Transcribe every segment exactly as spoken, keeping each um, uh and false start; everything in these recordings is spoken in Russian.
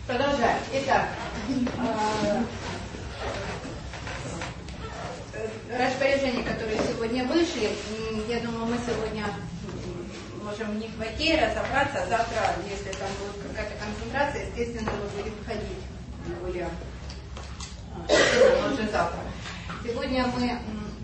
Продолжаем. Итак, распоряжения, которые сегодня вышли, я думаю, мы сегодня можем в них войти, разобраться. Завтра, если там будет какая-то концентрация, естественно, мы будем входить более уже завтра. Сегодня мы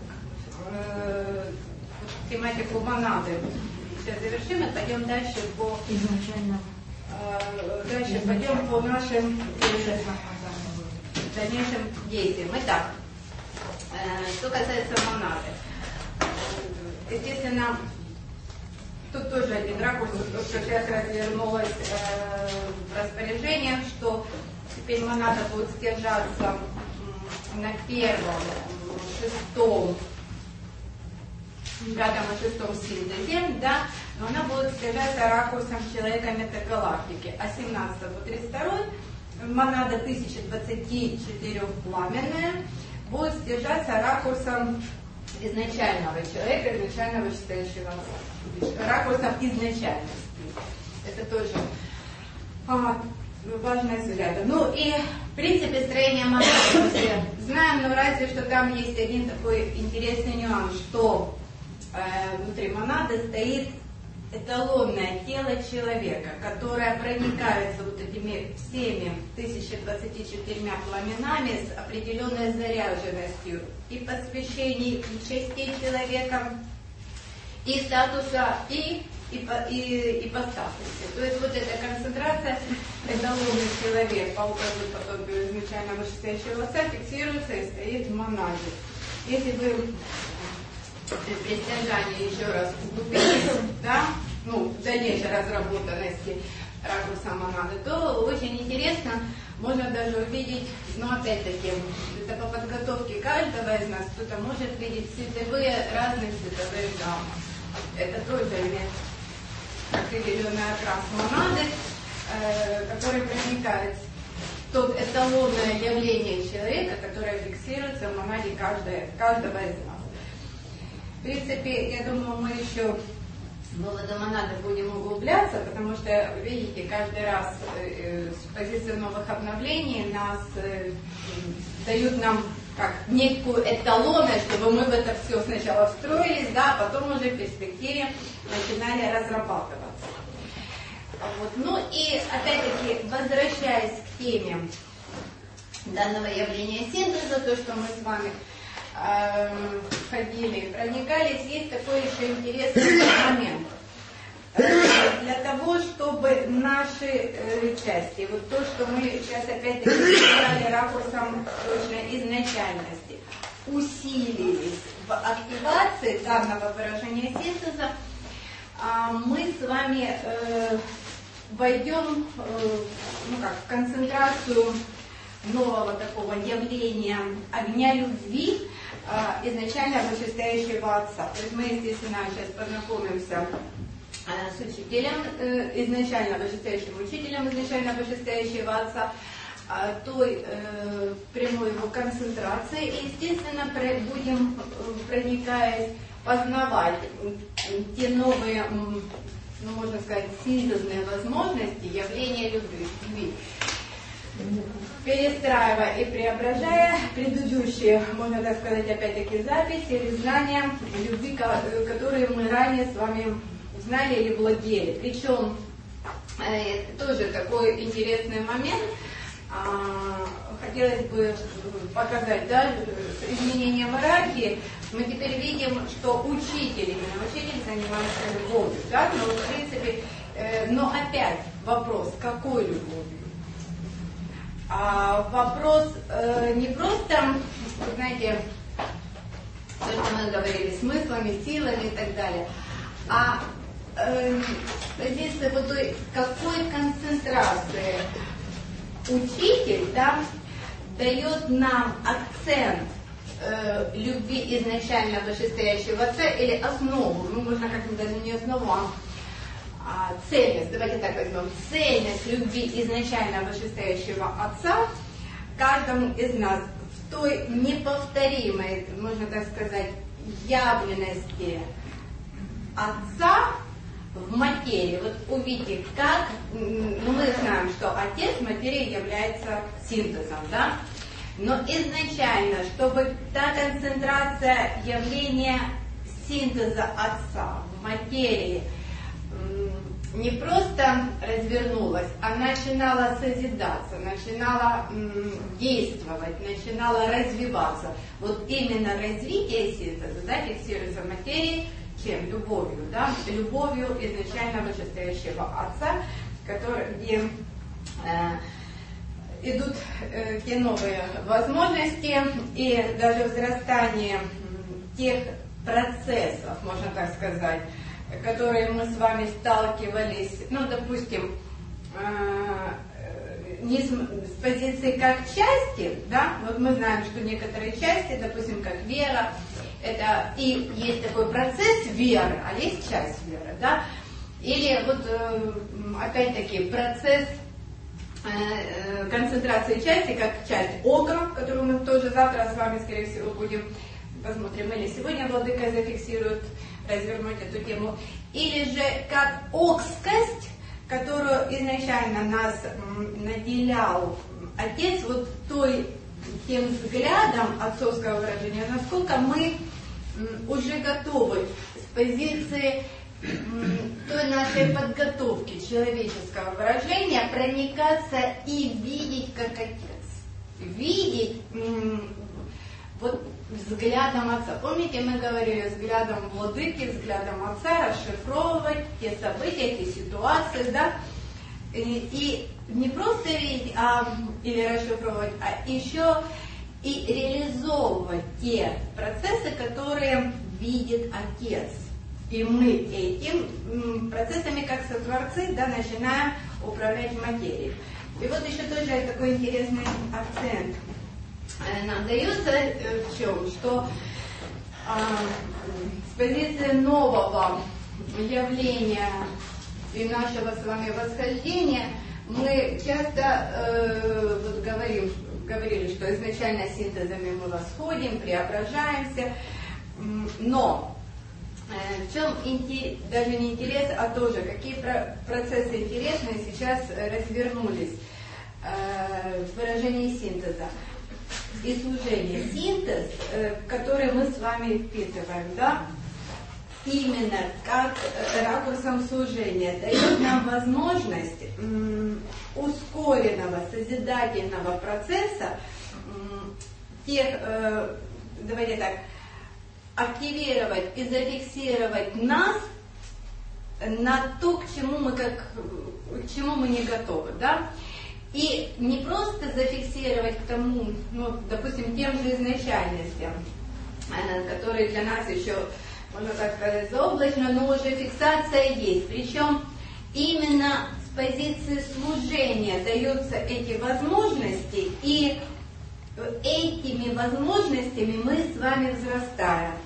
э, тематику монады сейчас завершим и пойдем дальше по изначально. Э, дальше пойдем по нашим э, дальнейшим действиям. Итак, э, что касается монады, естественно, тут тоже один ракурс, что сейчас развернулось э, в распоряжениях, что теперь монада будет стержаться на первом, шестом, пятом и шестом синтезе, да, но она будет стержаться ракурсом человека метагалактики. А семнадцатый по тридцать второй монада тысяча двадцать четыре пламенная будет стержаться ракурсом изначального человека, изначального вычитающего ракурсом изначальности. Это тоже а, важная взгляд. Ну и в принципе строение монады мы все знаем, но разве что там есть один такой интересный нюанс, что э, внутри монады стоит эталонное тело человека, которое проникается вот этими всеми тысяча двадцатью четырьмя пламенами с определенной заряженностью и посвящений и частей человека, и статуса, и И по, и, и по статусе. То есть вот эта концентрация эталонный человек по образу подобию изначально вышестоящего отца фиксируется и стоит в монаде. Если вы при стяжании еще раз углубитесь, да, ну, в дальнейшей разработанности ракурса монады, то очень интересно, можно даже увидеть, но опять-таки, это по подготовке каждого из нас, кто-то может видеть цветовые, разные цветовые гаммы. Это тоже имеет определенный окрас монады, э, который проникает в тот эталонное явление человека, которое фиксируется в монаде каждой, каждого из нас. В принципе, я думаю, мы еще в выводы монады будем углубляться, потому что, видите, каждый раз э, с позиции новых обновлений нас э, дают нам как некую эталонность, чтобы мы в это все сначала встроились, да, а потом уже в перспективе начинали разрабатываться. Вот. Ну и опять-таки, возвращаясь к теме данного явления синтеза, то, что мы с вами э, ходили и проникались, есть такой еще интересный момент. Для того, чтобы наши э, части, вот то, что мы сейчас опять-таки сказали ракурсом точно изначальности, усилились в активации данного выражения синтеза, э, мы с вами э, войдем э, ну как, в концентрацию нового такого явления огня любви э, изначально вышестоящего отца. То есть мы, естественно, сейчас познакомимся с учителем, изначально вышестоящим учителем, изначально вышестоящего отца, той э, прямой его концентрации, и, естественно, будем, проникаясь, познавать те новые, ну, можно сказать, синтезные возможности явления любви, перестраивая и преображая предыдущие, можно так сказать, опять-таки, записи или знания любви, которые мы ранее с вами знали или владели. Причем э, тоже такой интересный момент. А, хотелось бы показать, да, с изменением иерархии. Мы теперь видим, что учитель, именно учитель занимается любовью. Да? Но, в принципе, э, но опять вопрос, какой любовью? А, вопрос э, не просто, знаете, то, что мы говорили, смыслами, силами и так далее, а здесь вот той, какой концентрации учитель, да, дает нам акцент э, любви изначально вышестоящего отца или основу, ну можно как-нибудь даже не основу, а, а цельность, давайте так возьмем, цельность любви изначально вышестоящего отца каждому из нас в той неповторимой, можно так сказать, явленности отца в материи. Вот увидите, как, ну мы знаем, знаем, что отец материи является синтезом, да? Но изначально, чтобы та концентрация явления синтеза отца в материи не просто развернулась, а начинала созидаться, начинала действовать, начинала развиваться. Вот именно развитие синтеза, да, фиксируется в материи, чем? Любовью, да? Любовью изначально вышестоящего отца, который, где э, идут э, те новые возможности и даже взрастание тех процессов, можно так сказать, которые мы с вами сталкивались, ну, допустим, э, не с, с позиции как части, да, вот мы знаем, что некоторые части, допустим, как вера, это и есть такой процесс веры, а есть часть веры, да, или вот э, опять-таки процесс э, концентрации части, как часть окра, которую мы тоже завтра с вами, скорее всего, будем посмотрим, или сегодня владыка зафиксирует, развернуть эту тему, или же как окскость, которую изначально нас наделял отец, вот той, тем взглядом отцовского выражения, насколько мы уже готовы с позиции той нашей подготовки человеческого выражения проникаться и видеть как отец, видеть вот взглядом отца. Помните, мы говорили взглядом владыки, взглядом отца, расшифровывать те события, те ситуации, да, и, и не просто видеть а, или расшифровывать, а еще и реализовывать те процессы, которые видит отец. И мы этим процессами, как сотворцы, да, начинаем управлять материей. И вот еще тоже такой интересный акцент нам дается в чем, что а, с позиции нового явления и нашего с вами восхождения мы часто э, вот говорим, говорили, что изначально синтезами мы восходим, преображаемся, но э, в чем инте, даже не интерес, а тоже какие про, процессы интересные сейчас развернулись э, в выражении синтеза и служение. Синтез, э, который мы с вами впитываем, да, именно как ракурсом служения, дает нам возможность м, ускоренного созидательного процесса, м, тех, э, давайте так, активировать и зафиксировать нас на то, к чему мы как, к чему мы не готовы, да. И не просто зафиксировать к тому, ну, допустим, тем же изначальностям, которые для нас еще, можно так сказать, заоблачно, но уже фиксация есть. Причем именно с позиции служения даются эти возможности, и этими возможностями мы с вами взрастаем.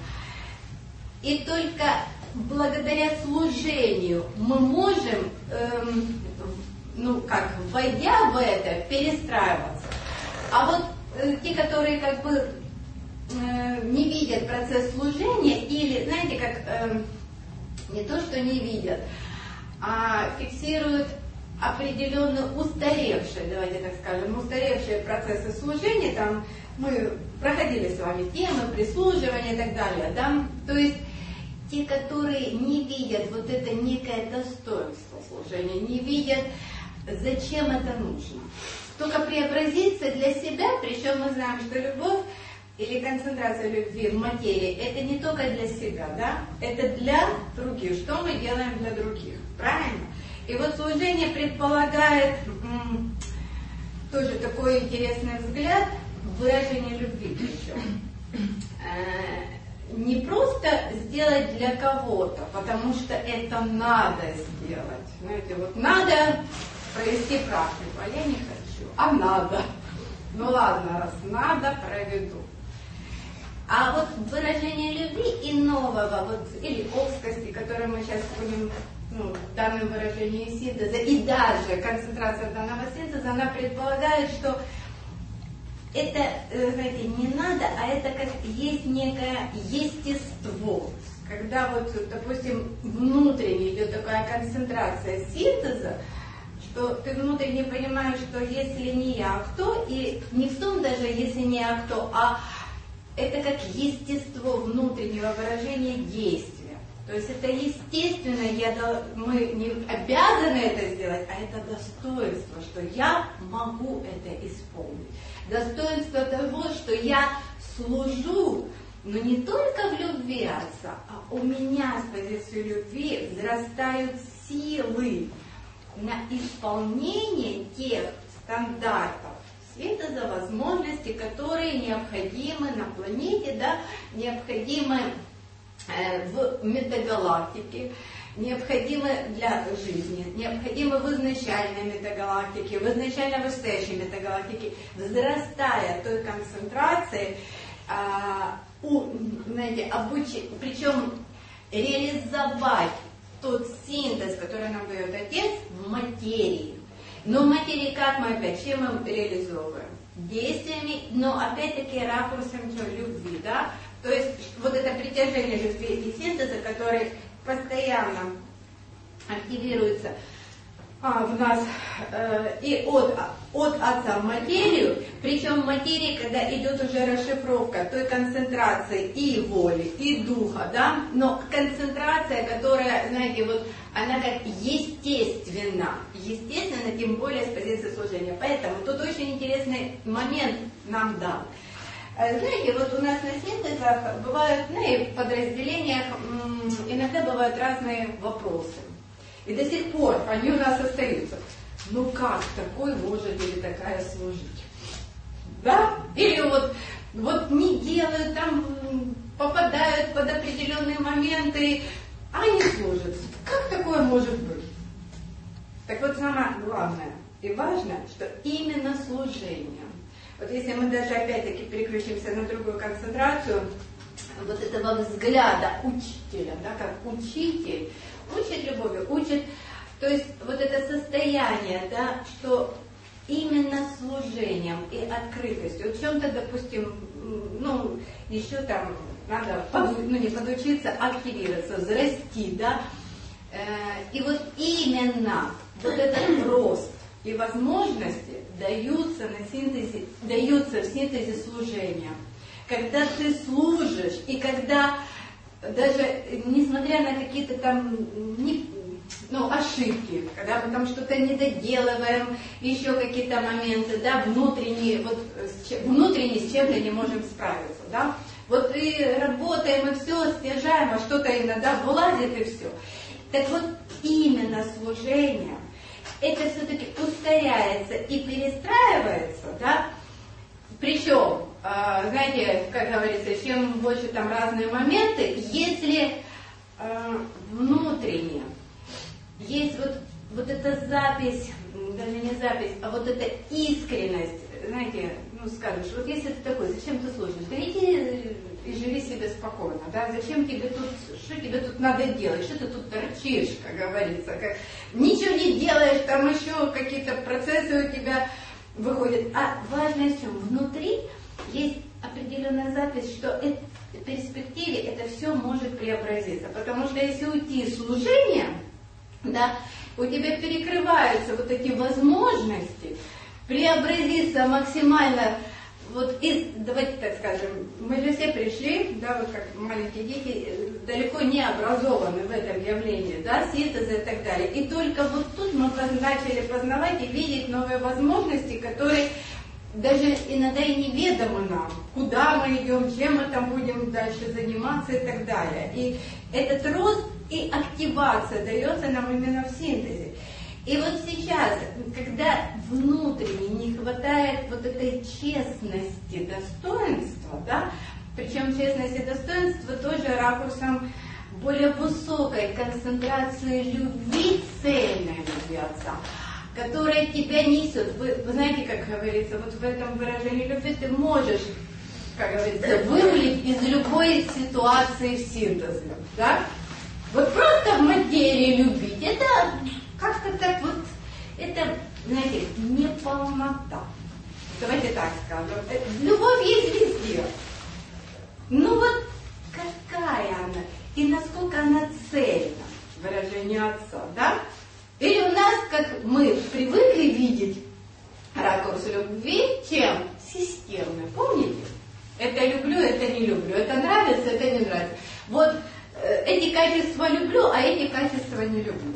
И только благодаря служению мы можем, эм, ну как, войдя в это, перестраиваться. А вот э, те, которые как бы э, не видят процесс служения, или, знаете, как э, не то, что не видят, а фиксируют определенные устаревшие, давайте так скажем, устаревшие процессы служения, там мы проходили с вами темы прислуживания и так далее, да, то есть те, которые не видят вот это некое достоинство служения, не видят, зачем это нужно. Только преобразиться для себя, причем мы знаем, что любовь или концентрация любви в материи, это не только для себя, да, это для других. Что мы делаем для других, правильно? И вот служение предполагает м, тоже такой интересный взгляд, выражение любви причем. Э, не просто сделать для кого-то, потому что это надо сделать. Знаете, вот надо провести практику, а я не хочу, а надо. Ну ладно, раз надо, проведу. А вот выражение любви и нового, вот, или окскости, которое мы сейчас будем, ну, в данном выражении синтеза, и даже концентрация данного синтеза, она предполагает, что это, знаете, не надо, а это как есть некое естество. Когда вот, допустим, внутренне идет такая концентрация синтеза, что ты внутренне понимаешь, что если не я, кто, и не в том даже, если не я, кто, а это как естество внутреннего выражения действия. То есть это естественно, я, мы не обязаны это сделать, а это достоинство, что я могу это исполнить. Достоинство того, что я служу, но не только в любви Отца, а у меня с позиции любви взрастают силы на исполнение тех стандартов света за возможности, которые необходимы на планете, да, необходимы э, в метагалактике, необходимы для жизни, необходимы в изначальной метагалактике, в изначально вышедшей метагалактике, взрастая той концентрации, э, у, знаете, обучи, причем реализовать тот синтез, который нам дает Отец в материи. Но в материи как мы опять, чем мы реализовываем? Действиями, но опять-таки ракурсом любви, да? То есть вот это притяжение любви и синтеза, который постоянно активируется а, в нас э, и от, от Отца в материю, причем в материи, когда идет уже расшифровка той концентрации и воли, и духа, да, но концентрация, которая, знаете, вот она как естественна, естественно, тем более с позиции служения. Поэтому тут очень интересный момент нам дал. Знаете, вот у нас на синтезах бывают, ну и в подразделениях иногда бывают разные вопросы. И до сих пор они у нас остаются. Ну как такой может или такая служить? Да? Или вот, вот не делают, там попадают под определенные моменты, а не служат. Как такое может быть? Так вот, самое главное и важное, что именно служение. Вот если мы даже опять-таки переключимся на другую концентрацию, вот этого взгляда учителя, да, как учитель, учит любовью, учит, то есть вот это состояние, да, что именно служением и открытостью, в чем-то, допустим, ну, еще там надо, поду, ну не подучиться, активироваться, взрасти, да, э, и вот именно вот этот рост и возможности даются на синтезе, даются в синтезе служения. Когда ты служишь, и когда даже несмотря на какие-то там не, ну, ошибки, когда мы там что-то не доделываем, еще какие-то моменты, да, внутренние, вот, внутренне с чем-то не можем справиться, да, вот и работаем, и все, стяжаем, а что-то иногда вылазит, и все. Так вот, именно служение, это все-таки ускоряется и перестраивается, да, причем, э, знаете, как говорится, чем больше там разные моменты, если э, внутренне есть вот, вот эта запись, даже не запись, а вот эта искренность, знаете, ну скажешь, вот если ты такой, зачем ты служишь? Да иди и живи себе спокойно, да, зачем тебе тут, что тебе тут надо делать, что ты тут торчишь, как говорится, как, ничего не делаешь, там еще какие-то процессы у тебя выходят. А важно в чем? Внутри есть определенная запись, что это, в перспективе это все может преобразиться, потому что если уйти из служения, да, у тебя перекрываются вот эти возможности преобразиться максимально, вот из, давайте так скажем, мы же все пришли, да, вот как маленькие дети, далеко не образованы в этом явлении, да, синтеза и так далее. И только вот тут мы начали познавать и видеть новые возможности, которые даже иногда и неведомы нам, куда мы идем, чем мы там будем дальше заниматься и так далее. И этот рост и активация дается нам именно в синтезе. И вот сейчас, когда внутренне не хватает вот этой честности, достоинства, да, причем честность и достоинство тоже ракурсом более высокой концентрации любви, цельной любви Отца, которая тебя несет. Вы, вы знаете, как говорится, вот в этом выражении любви ты можешь, как говорится, вывалить из любой ситуации в синтезе, да? Вот просто в материи любить, это как-то так вот, это, знаете, неполнота. Давайте так скажем. Любовь есть везде. Ну вот какая она и насколько она цельна, выражение Отца, да? Или у нас, как мы привыкли, ракурс любви, чем системный. Помните? Это люблю, это не люблю, это нравится, это не нравится. Вот э, эти качества люблю, а эти качества не люблю.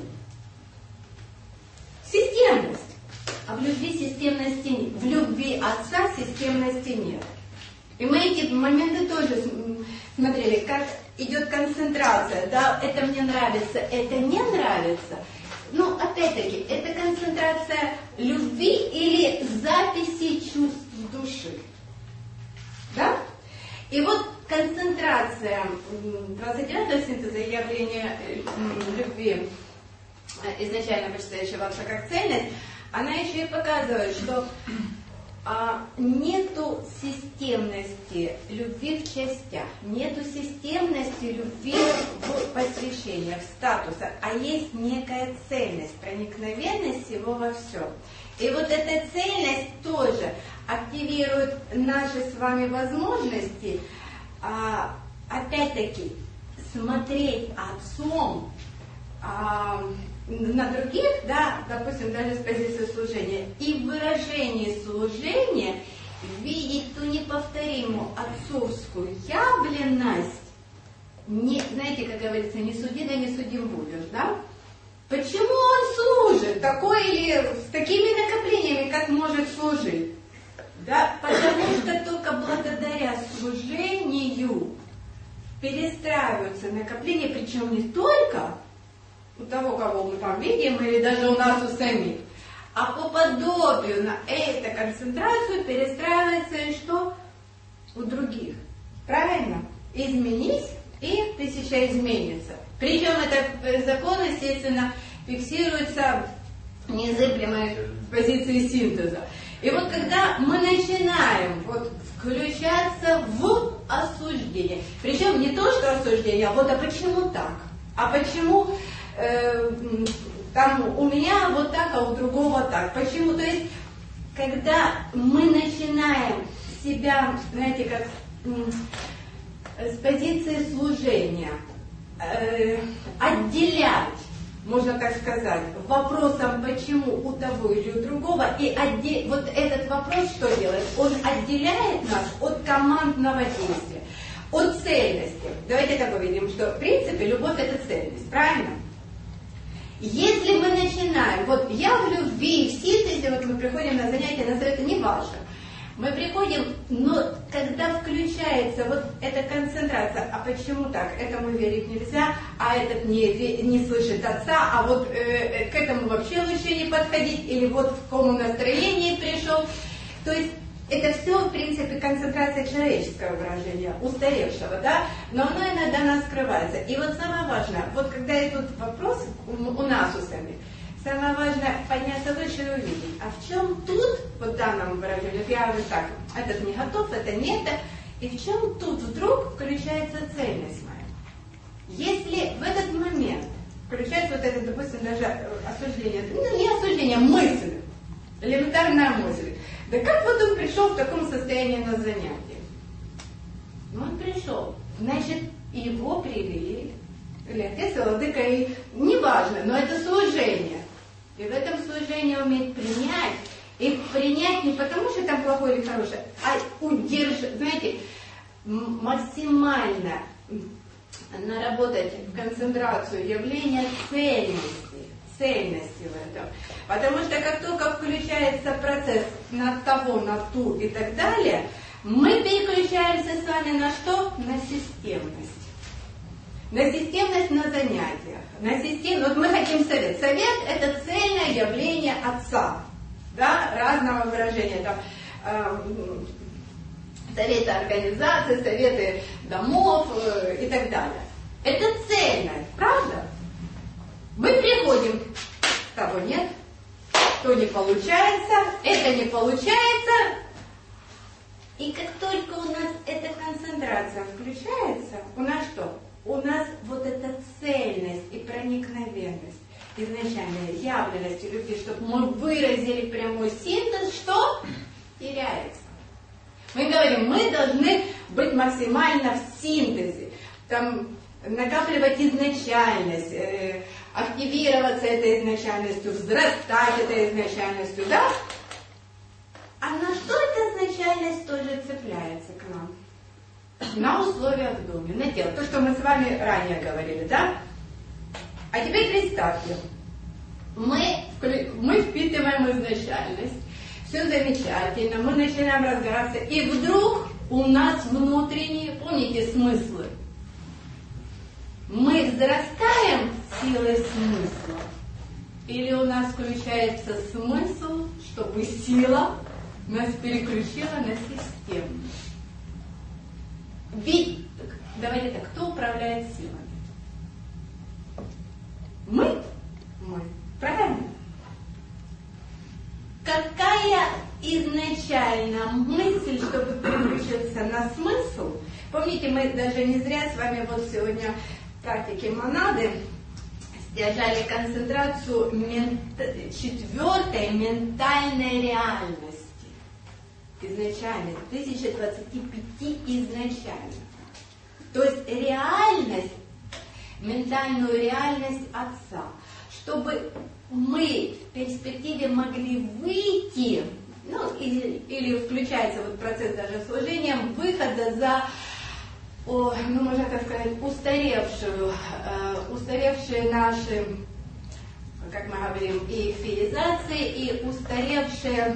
Системность. А в любви системности нет. В любви отца системности нет. И мы эти моменты тоже смотрели, как идет концентрация. Да, это мне нравится, это не нравится. Ну, опять-таки, это концентрация любви или записи чувств души. Да? И вот концентрация двадцать девятого синтеза явления любви, изначально почитающего отца как цельность, она еще и показывает, что а, нету системности любви в частях, нету системности любви в посвящениях, в статусах, а есть некая цельность, проникновенность всего во всем. И вот эта цельность тоже активирует наши с вами возможности, а, опять-таки, смотреть отцом а, на других, да, допустим, даже с позиции служения, и в выражении служения видеть ту неповторимую отцовскую явленность, не, знаете, как говорится, не суди, да не судим будешь, да? Почему он служит? Такой или с такими накоплениями, как может служить? Да, потому что только благодаря служению перестраиваются накопления, причем не только у того, кого мы там видим, или даже у нас у самих, а по подобию на эту концентрацию перестраивается и что? У других. Правильно? Изменись, и тысяча изменится. Причем этот закон, естественно, фиксируется незыблемой позиции синтеза. И вот когда мы начинаем вот включаться в осуждение, причем не то, что осуждение, а вот а почему так? А почему э, там у меня вот так, а у другого так? Почему? То есть, когда мы начинаем себя, знаете, как с позиции служения, э, отделять, можно так сказать, вопросом, почему у того или у другого, и отде... вот этот вопрос что делает? Он отделяет нас от командного действия, от цельности. Давайте так увидим, что в принципе любовь — это цельность, правильно? Если мы начинаем, вот я в любви, в синтезе, вот мы приходим на занятия, на советы, не важно, мы приходим, но когда включается вот эта концентрация, а почему так? Этому верить нельзя, а этот не, не слышит отца, а вот э, к этому вообще лучше не подходить, или вот в каком настроении пришел. То есть это все, в принципе, концентрация человеческого выражения, устаревшего, да, но оно иногда нас скрывается. И вот самое важное, вот когда идут вопросы у, у нас у самих, самое важное подняться выше и увидеть, а в чем тут, вот в данном выражении, я говорю так, этот не готов, это не это, и в чем тут вдруг включается цельность моя. Если в этот момент включается вот это, допустим, даже осуждение, ну не осуждение, мысль, элементарная мысль, да как вот он пришел в таком состоянии на занятие? Ну он пришел, значит, его привели, или отец, или владыка, и неважно, но это служение. И в этом служении уметь принять, и принять не потому, что там плохое или хорошее, а удержать, знаете, максимально наработать в концентрацию явления цельности, цельности в этом. Потому что как только включается процесс на того, на ту и так далее, мы переключаемся с вами на что? На системность. На системность на занятиях. На систем... Вот мы хотим совет. Совет – это цельное явление отца. Да? Разного выражения. Там, э, советы организаций, советы домов э, и так далее. Это цельность, правда? Мы приходим, того нет, то не получается, это не получается. И как только у нас эта концентрация включается, у нас что? У нас вот эта цельность и проникновенность, изначальная явленность и любви, чтобы мы выразили прямой синтез, что теряется. Мы говорим, мы должны быть максимально в синтезе, там, накапливать изначальность, э, активироваться этой изначальностью, взрастать этой изначальностью, да? реальность тоже цепляется к нам. На условия в доме, на тело. То, что мы с вами ранее говорили, да? А теперь представьте, мы, мы впитываем изначальность, все замечательно, мы начинаем разгораться, и вдруг у нас внутренние, помните, смыслы. Мы взрастаем силой смысла, или у нас включается смысл, чтобы сила нас переключила на систему. Ведь, давайте так, кто управляет силой? Мы? Мы. Правильно? Какая изначально мысль, чтобы переключиться на смысл? Помните, мы даже не зря с вами вот сегодня в практике монады держали концентрацию мент... четвертой ментальной реальности. Изначально, тысяча двадцати пяти изначально. То есть реальность, ментальную реальность Отца. Чтобы мы в перспективе могли выйти, ну, или, или включается вот процесс даже служения, выхода за, о, ну, можно так сказать, устаревшую, э, устаревшие наши, как мы говорим, и эфиризации, и устаревшие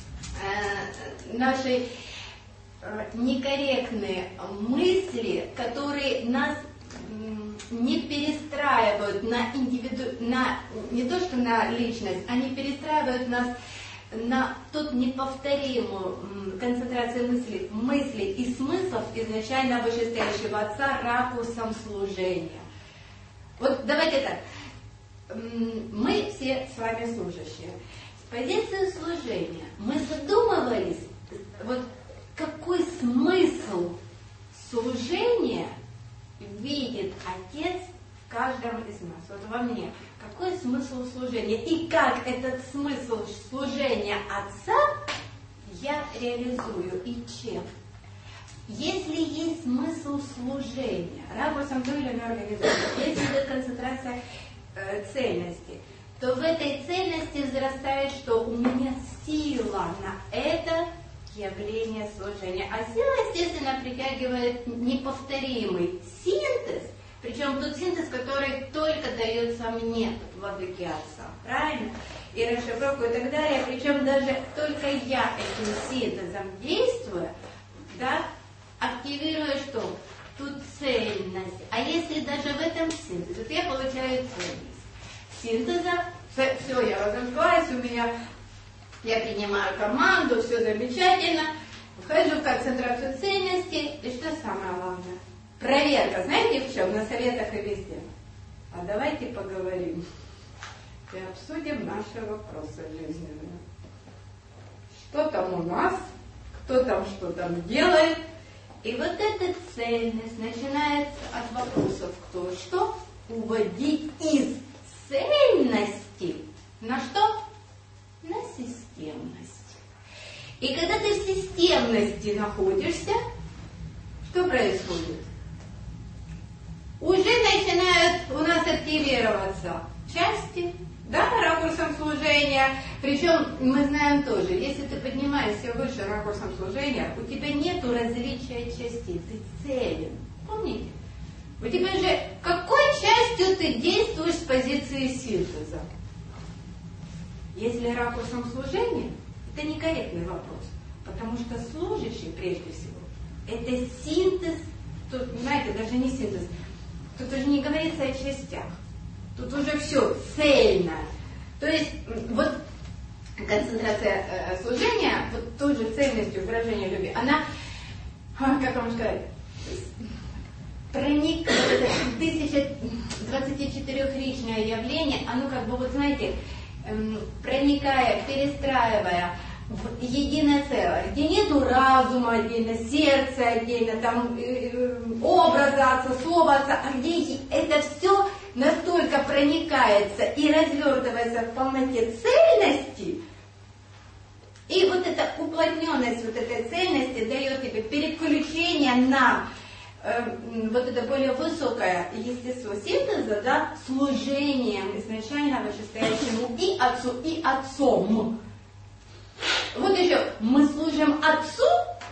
э, наши э, некорректные мысли, которые нас не перестраивают на индивиду, на не то что на личность, они перестраивают нас на тот неповторимую концентрацию мыслей, мыслей и смыслов изначально вышестоящего Отца ракурсом служения. Вот давайте так, мы все с вами служащие. С позиции служения мы задумывались, вот какой смысл служения видит Отец в каждом из нас, вот во мне. Какой смысл служения? И как этот смысл служения Отца я реализую и чем? Если есть смысл служения, ракурсом той или иной организации, если идет концентрация э, ценности, то в этой ценности взрастает, что у меня сила на это явление служения. А сила, естественно, притягивает неповторимый синтез, причем тот синтез, который только дается мне, тут владыке Отца, правильно? И расшифровку и так далее, причем даже только я этим синтезом действую, да, активирую что? Тут цельность. А если даже в этом синтезе, то я получаю цельность. Синтеза, все, я разошлась, у меня... Я принимаю команду, все замечательно, вхожу в концентрацию ценностей, и что самое главное? Проверка, знаете в чем? На советах и везде. А давайте поговорим и обсудим наши вопросы жизненные. Что там у нас, кто там что там делает. И вот эта цельность начинается от вопросов кто что, уводить из цельности на что? На системность. И когда ты в системности находишься, что происходит? Уже начинают у нас активироваться части, да, ракурсом служения. Причем мы знаем тоже, если ты поднимаешься выше ракурсом служения, у тебя нет различия частей, ты целен. Помните? У тебя же какой частью ты действуешь с позиции синтеза? Если ракурсом служения, это некорректный вопрос, потому что служащий, прежде всего, это синтез, тут, знаете, даже не синтез, тут уже не говорится о частях, тут уже все цельно. То есть вот концентрация э, служения, вот той же цельностью выражения любви, она, как вам сказать, проникает, тысяча двадцатичетырёхричное явление, оно как бы, вот знаете, проникая, перестраивая в единое целое, где нету разума отдельно, сердца отдельно, там образа отца, слова отца, а где это все настолько проникается и развертывается в полноте цельности, и вот эта уплотненность вот этой цельности дает тебе переключение на э, вот это более высокое естество синтеза, да, служением изначально вышестоящему и отцу, и отцом. Вот еще, мы служим Отцу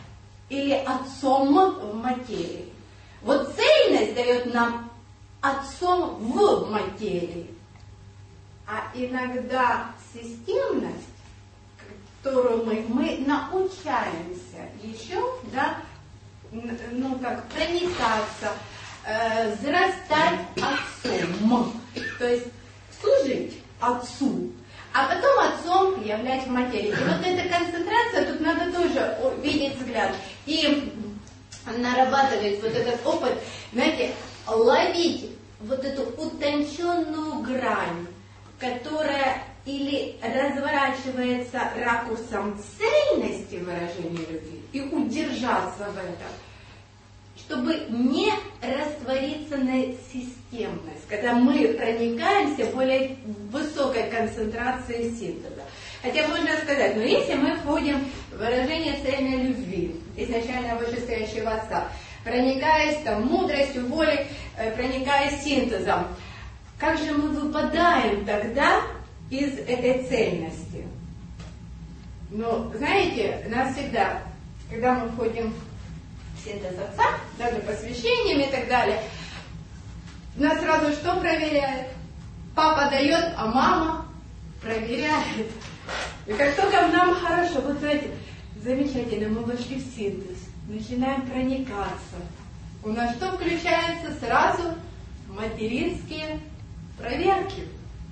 или отцом в материи. Вот цельность дает нам отцом в материи. А иногда системность, которую мы, мы научаемся еще, да, ну как проникаться, э, взрастать отцом, то есть служить отцу, а потом отцом являть в материи. И вот эта концентрация, тут надо тоже видеть взгляд и нарабатывать вот этот опыт, знаете, ловить вот эту утонченную грань, которая или разворачивается ракурсом цельности выражения любви и удержаться в этом, чтобы не раствориться на системность, когда мы проникаемся более высокой концентрацией синтеза. Хотя можно сказать, но если мы входим в выражение цельной любви, изначально вышестоящего Отца, проникаясь там мудростью, волей, проникаясь синтезом, как же мы выпадаем тогда из этой цельности? Ну, знаете, нас всегда, когда мы входим в синтез Отца, даже посвящением и так далее, нас сразу что проверяет? Папа дает, а мама проверяет. И как только нам хорошо, вот знаете, замечательно, мы вошли в синтез, начинаем проникаться. У нас что включается сразу? Материнские проверки.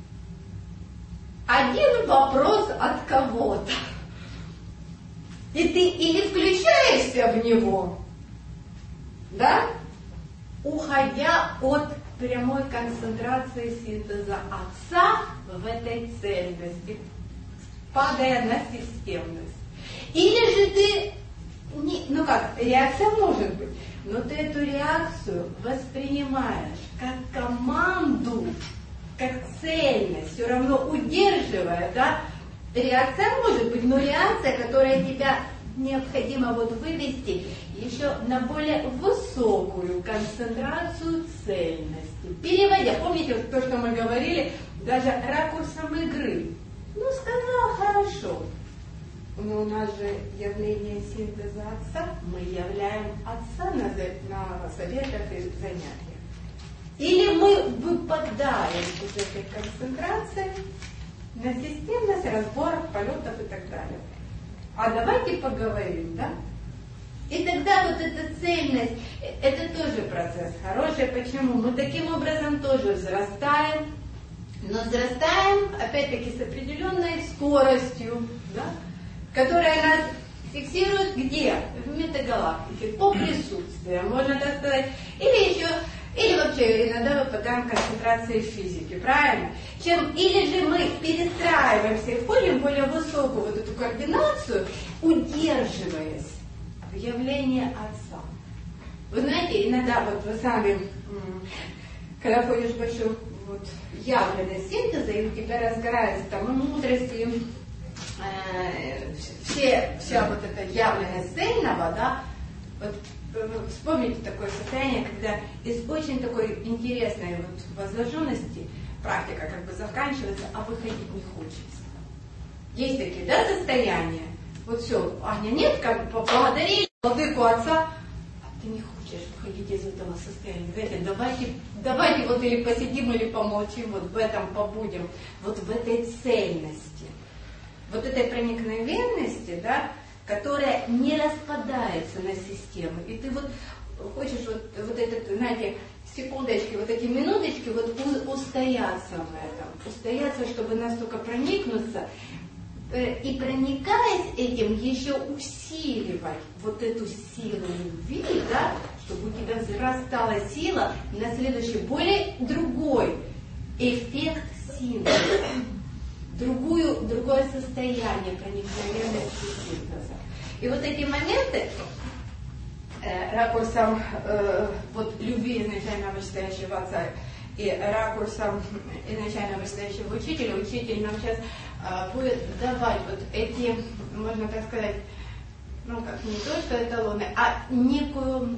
Один вопрос от кого-то. И ты или включаешься в него, да, уходя от прямой концентрации синтеза Отца в этой цельности, падая на системность. Или же ты, не, ну как, реакция может быть, но ты эту реакцию воспринимаешь как команду, как цельность, все равно удерживая, да, реакция может быть, но реакция, которая тебя необходимо вот вывести еще на более высокую концентрацию цельности. Переводя, помните вот то, что мы говорили, даже ракурсом игры. Ну, сказал хорошо, но у нас же явление синтеза Отца, мы являем Отца на, на советах и занятиях. Или мы выпадаем из этой концентрации на системность разборов, полетов и так далее. А давайте поговорим, да? И тогда вот эта цельность, это тоже процесс хороший. Почему? Мы таким образом тоже взрастаем, но взрастаем, опять-таки, с определенной скоростью, да? Которая нас фиксирует где? В метагалактике, по присутствию, можно так сказать. Или еще, или вообще иногда выпадаем в концентрации физики, правильно? Чем, или же мы перестраиваемся и входим в более высокую вот эту координацию, удерживаясь в явлении Отца. Вы знаете, иногда вот вы сами, когда входишь в большую вот, явленность синтеза, и у тебя разгорается там и мудрость, и э, все, вся вот эта явленность цельного, да, вот, вспомните такое состояние, когда из очень такой интересной вот возложенности практика как бы заканчивается, а выходить не хочется. Есть такие, да, состояния? Вот все, Аня, нет, как бы поблагодарили владыку Отца, а ты не хочешь выходить из этого состояния. Знаете, давайте, давайте вот или посидим, или помолчим, вот в этом побудем, вот в этой цельности, вот этой проникновенности, да, которая не распадается на систему. И ты вот хочешь вот, вот этот, знаете, секундочки, вот эти минуточки, вот устояться в этом, устояться, чтобы настолько проникнуться, и проникаясь этим, еще усиливать вот эту силу любви, да, чтобы у тебя взрастала сила на следующий, более другой эффект синтеза, другую, другое состояние проникновенности синтеза. И вот эти моменты э, ракурсом э, вот, любви изначально вышестоящего Отца и ракурсом изначально вышестоящего учителя, учитель нам сейчас э, будет давать вот эти, можно так сказать, ну как не то, что эталоны, а некую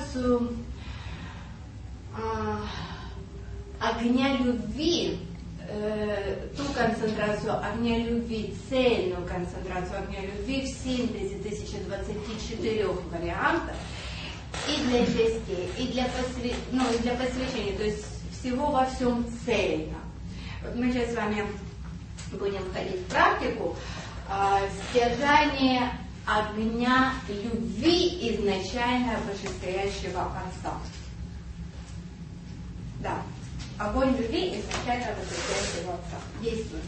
концентрацию э, огня любви, э, ту концентрацию огня любви, цельную концентрацию огня любви в синтезе тысяча двадцати четырёх вариантов и для частей, и для, посвя... ну, и для посвящения, то есть всего во всем цельно. Вот мы сейчас с вами будем входить в практику э, стяжания огня любви изначально вышестоящего Отца. Да, огонь любви изначально вышестоящего Отца. Действуем.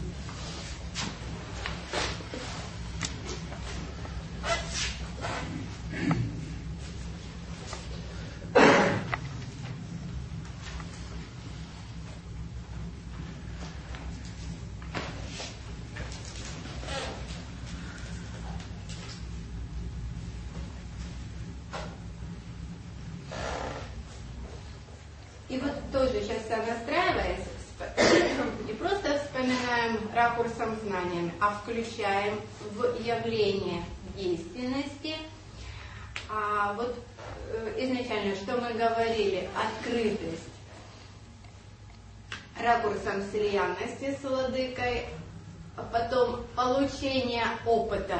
И вот тоже сейчас сонастраиваясь, не просто вспоминаем ракурсом знаниями, а включаем в явление действенности. А вот э, изначально, что мы говорили, открытость ракурсом слиянности с владыкой, а потом получение опыта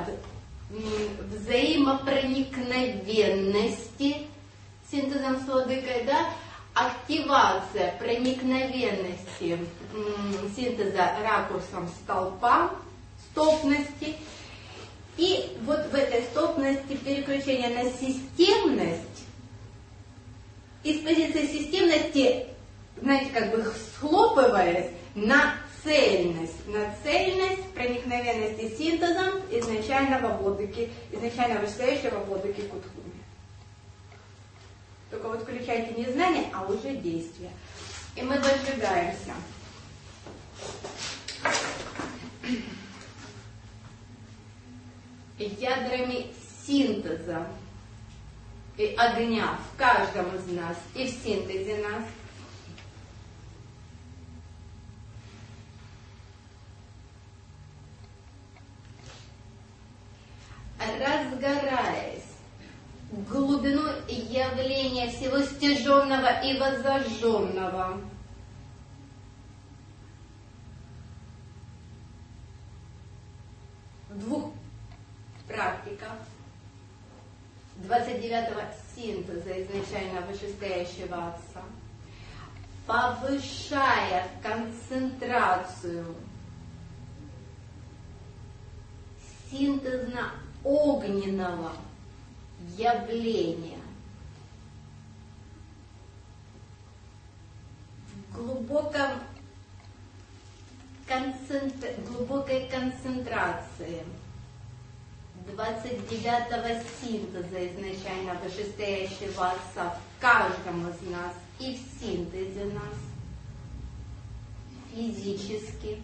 взаимопроникновенности синтезом с владыкой, да, активация проникновенности м, синтеза ракурсом столпа, стопности, и вот в этой стопности переключение на системность, и с позиции системности, знаете, как бы схлопываясь на цельность, на цельность проникновенности синтезом изначального владыки, изначально вышестоящего владыки Кутхуми. Только вот включайте не знание, а уже действие. И мы выжигаемся. Ядрами синтеза и огня в каждом из нас и в синтезе нас. Разгораясь в глубину явления всего стяженного и воззажженного. В двух практиках двадцать девятого синтеза изначально вышестоящего Отца, повышая концентрацию синтезно-огненного явления в глубоком концентр... глубокой концентрации двадцать девятого синтеза изначально вышестоящего Отца в каждом из нас и в синтезе нас физически.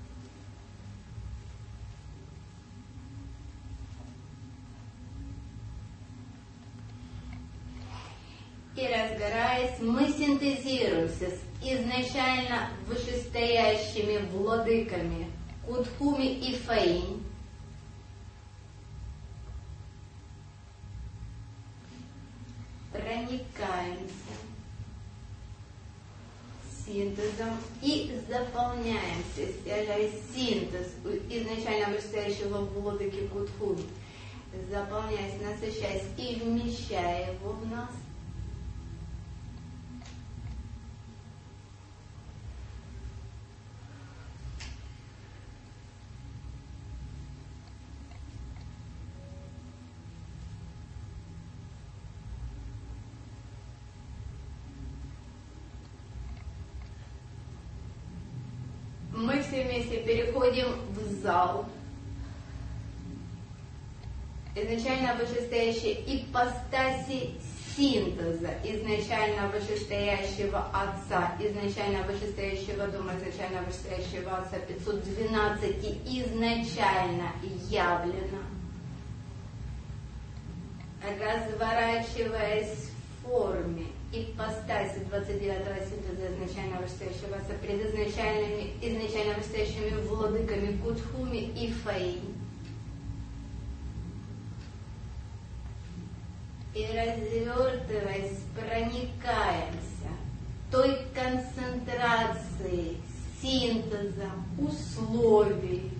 И разгораясь, мы синтезируемся с изначально вышестоящими владыками Кутхуми и Фаинь, проникаемся синтезом и заполняемся, стяжая синтез изначально вышестоящего владыки Кутхуми, заполняясь, насыщаясь и вмещая его в нас. Мы все вместе переходим в зал, изначально вышестоящие ипостаси синтеза, изначально вышестоящего Отца, изначально вышестоящего Дома, изначально вышестоящего Отца пятьсот двенадцать изначально явлено, разворачиваясь в форме ипостаси двадцать девятого синтеза изначально вышестоящего Отца пред изначальными, изначально вышестоящими владыками Кутхуми и Фаинь. И развертываясь, проникаемся той концентрацией синтеза условий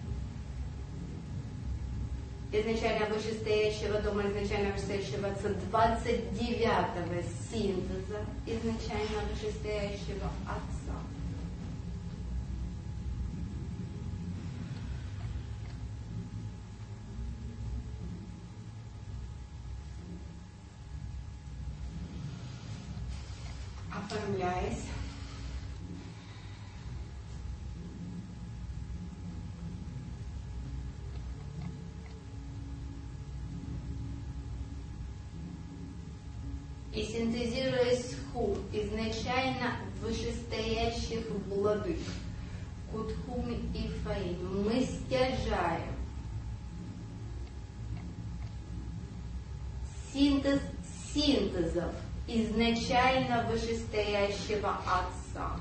изначально вышестоящего дома, изначально вышестоящего отца, двадцать девятого синтеза изначально вышестоящего отца. Оформляясь. И синтезируясь ху изначально вышестоящих владык, Кутхуми и Фаим, мы стяжаем синтез синтезов изначально вышестоящего Отца,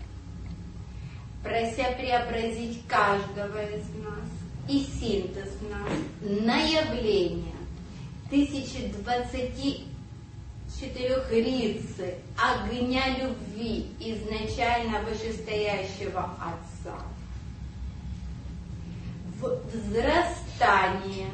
прося преобразить каждого из нас и синтез нас на явление тысячи двадцати четырех рицы огня любви изначально вышестоящего Отца в взрастании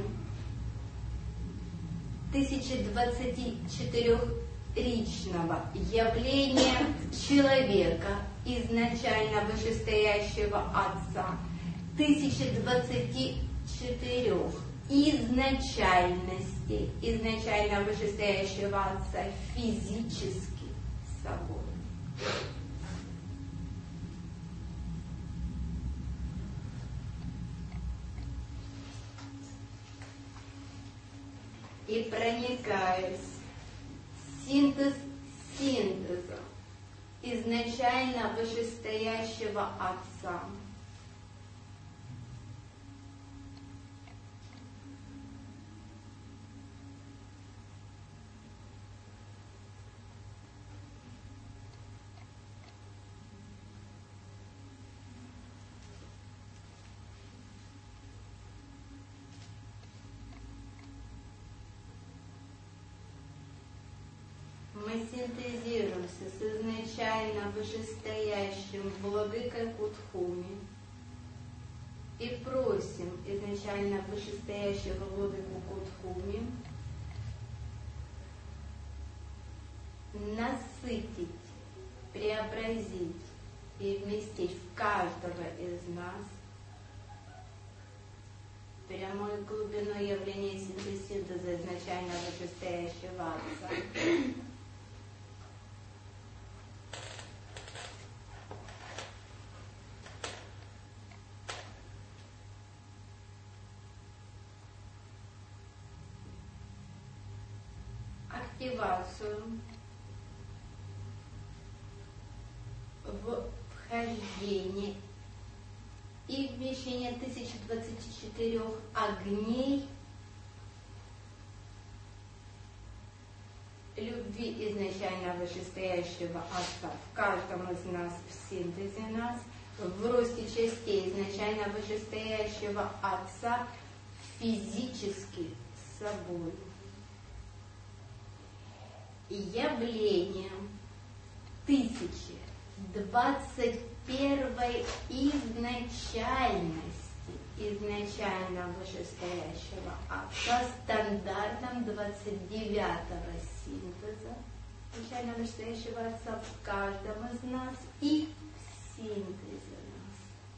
тысячи двадцати четырех ричного явления человека изначально вышестоящего Отца, тысячи двадцати четырех изначальности изначально вышестоящего Отца физически собой. И проникаясь синтез синтеза изначально вышестоящего Отца, мы синтезируемся с изначально вышестоящим владыкой Кутхуми и просим изначально вышестоящего владыку Кутхуми насытить, преобразить и вместить в каждого из нас прямой глубиной явления синтеза изначально вышестоящего Отца. Активацию в вхождение и вмещение тысячи двадцати четырех огней любви изначально вышестоящего Отца в каждом из нас, в синтезе нас, в росте частей изначально вышестоящего Отца физически собой. Явлением тысячи двадцать первой изначальности изначально вышестоящего Отца стандартом двадцать девятого синтеза изначально вышестоящего Отца в каждом из нас и в синтезе нас.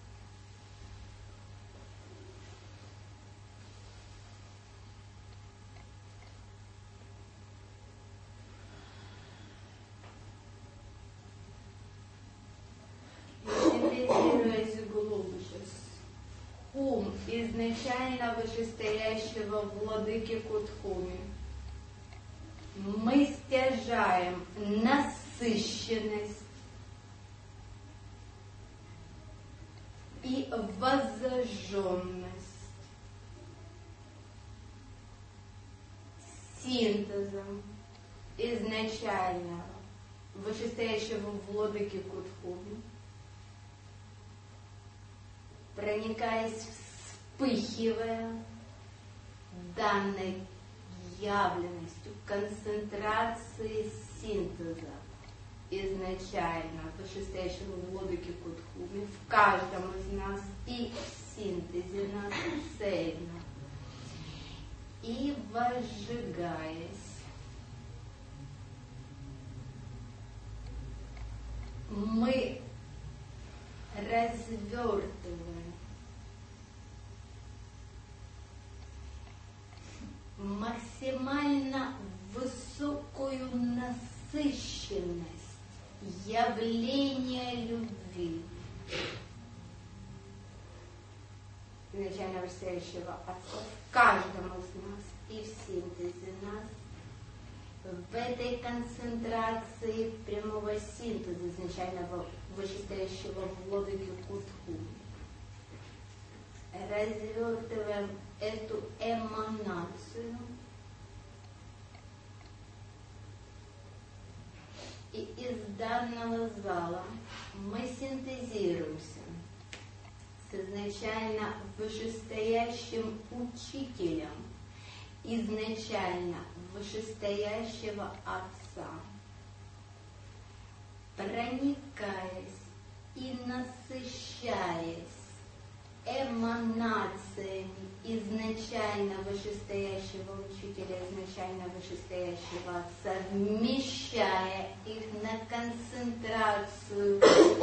Ум изначально вышестоящего владыки Кутхуми. Мы стяжаем насыщенность и воззажженность синтезом изначально вышестоящего владыки Кутхуми, проникаясь, вспыхивая данной явленностью концентрации синтеза изначально вышестоящего владыки Кутхуми в каждом из нас и в синтезе нас цельно. И возжигаясь, мы развертываем максимально высокую насыщенность явления любви, изначально вышестоящего Отца в каждом из нас и в синтезе нас, в этой концентрации прямого синтеза изначального вышестоящего владыки Кутхуми развертываем эту эманацию и из данного зала мы синтезируемся с изначально вышестоящим учителем, изначально вышестоящего Отца, проникаясь и насыщаясь эманациями изначально вышестоящего учителя, изначально вышестоящего Отца, вмещая их на концентрацию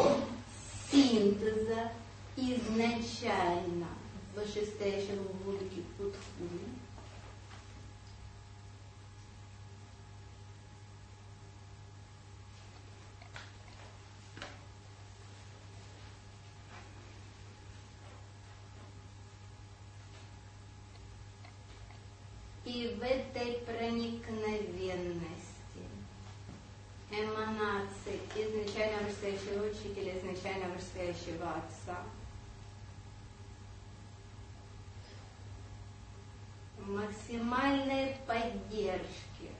синтеза изначально вышестоящего владыки Кутхуми, и в этой проникновенности эманации изначально вышестоящего учителя, изначально вышестоящего Отца, максимальной поддержки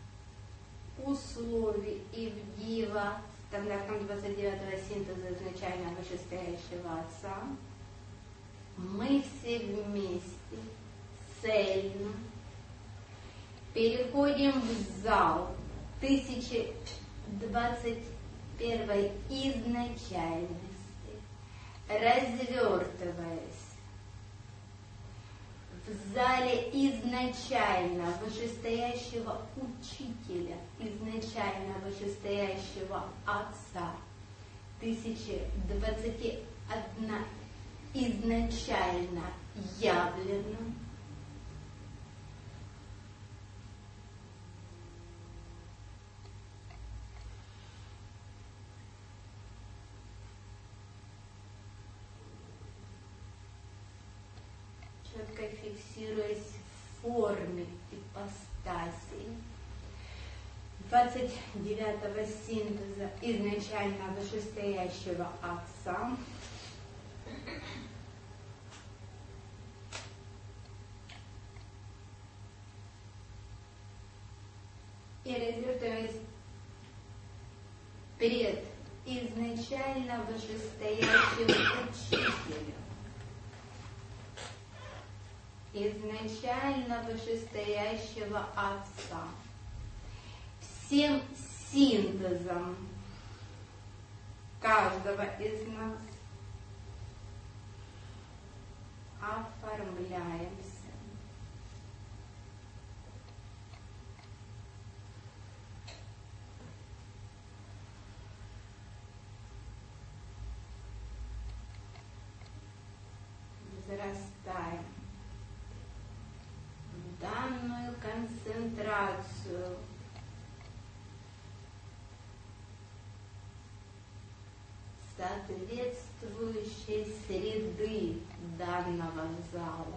условий и вдива стандартом двадцать девятого синтеза изначально вышестоящего Отца, мы все вместе цельно переходим в зал тысяча двадцать первой изначальности, развертываясь в зале изначально вышестоящего учителя, изначально вышестоящего Отца, тысяча двадцать одна изначально явлена, четко фиксируясь в форме ипостаси двадцать девятого синтеза изначально вышестоящего Отца, и развертываясь перед изначально вышестоящим учителем, изначально вышестоящего Отца, всем синтезом каждого из нас оформляемся. Возрастаем в данную концентрацию соответствующей среды данного зала.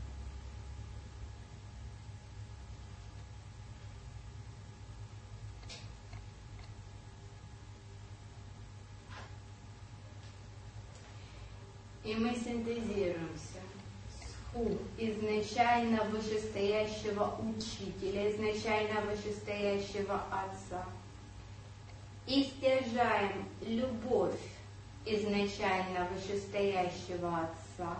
И мы синтезируемся с ху изначально вышестоящего учителя, изначально вышестоящего Отца. И стяжаем любовь изначально вышестоящего Отца.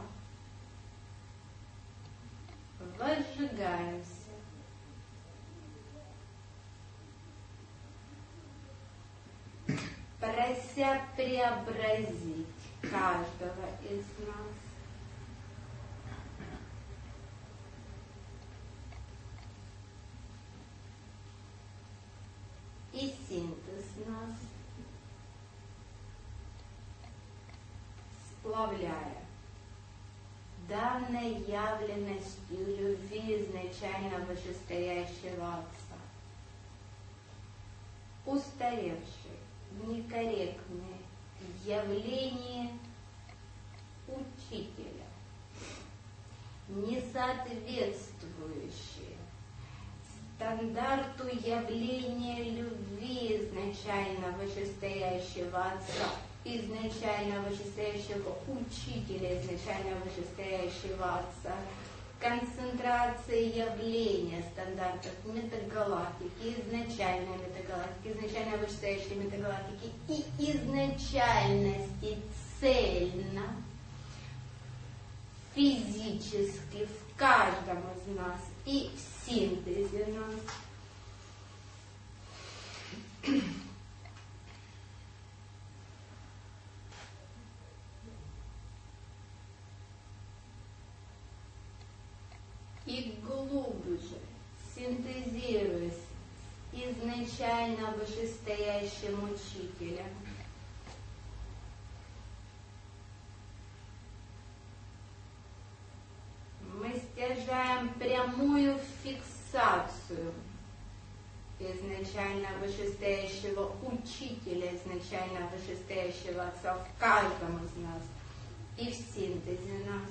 Возжигаемся. Стараемся преобразить каждого из нас. И синтез нас, сплавляя данной явленностью любви изначально вышестоящего Отца, устаревшее, некорректное явление учителя, не соответствующее стандарту явления любви изначально вышестоящего Отца, изначально вышестоящего Учителя, изначально вышестоящего Отца, концентрация явления стандартов метагалактики, изначальной метагалактики, изначально вышестоящей метагалактики и изначальности цельно, физически в каждом из нас и в синтезе нас. И глубже синтезируясь изначально вышестоящим учителем, мы стяжаем прямую фиксацию изначально вышестоящего учителя, изначально вышестоящего Отца в каждом из нас и в синтезе нас.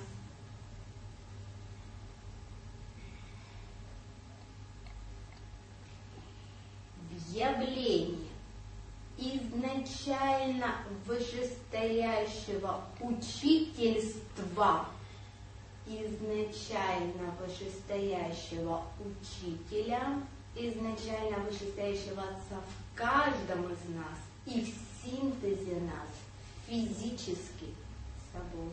В явлении изначально вышестоящего учительства, изначально вышестоящего учителя, изначально вышестоящего Отца в каждом из нас и в синтезе нас физически собой.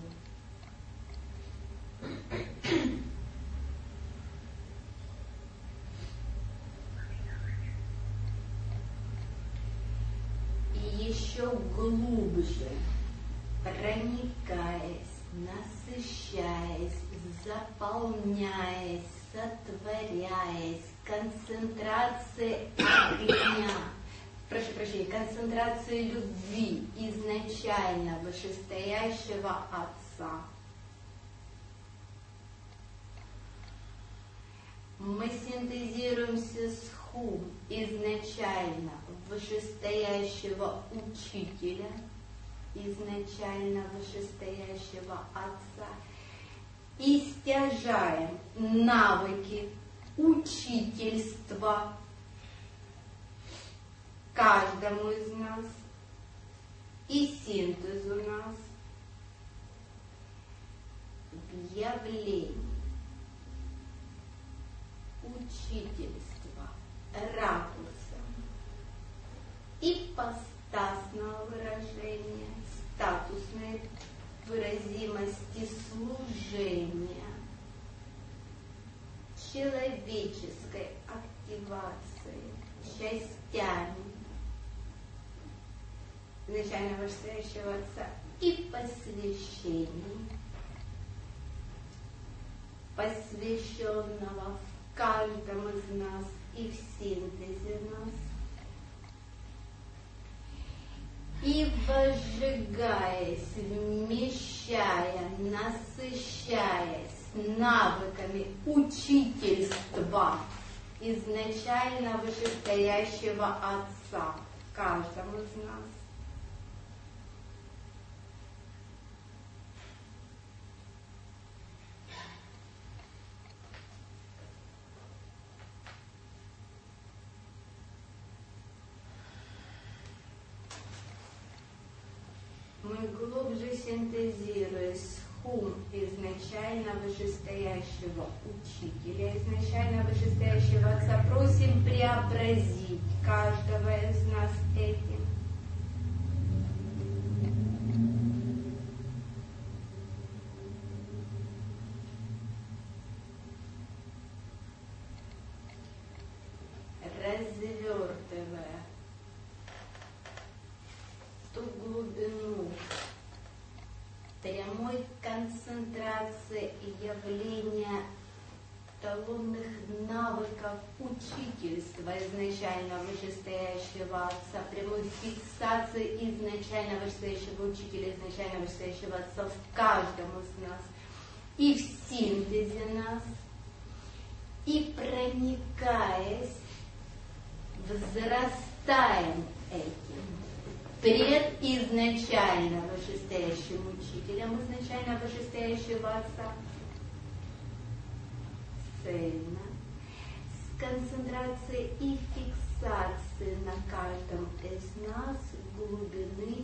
И еще глубже проникаясь, насыщаясь, заполняясь, сотворяясь, концентрация огня, прошу прощения, концентрация любви изначально вышестоящего Отца. Мы синтезируемся с Хум изначально вышестоящего Учителя, изначально вышестоящего Отца, и стяжаем навыки учительства каждому из нас и синтезу нас в явлении учительства, ракурса, ипостасного выражения, статусной выразимости служения, человеческой активации частями изначально вышестоящего Отца и посвящений, посвященного в каждом из нас и в синтезе нас, и возжигаясь, вмещая, насыщаясь навыками учительства изначально вышестоящего Отца каждому из нас. Мы глубже синтезируясь Хум изначально вышестоящего Учителя, изначально вышестоящего Отца, просим преобразить каждого из нас этим. Развертывая ту эталонных навыков учительства изначально вышестоящего отца, прямой фиксации изначально вышестоящего учителя, изначально вышестоящего отца в каждом из нас и в синтезе нас, и проникаясь, возрастаем этим пред изначально вышестоящим учителем, изначально вышестоящего отца, цельно, с концентрацией и фиксацией на каждом из нас глубины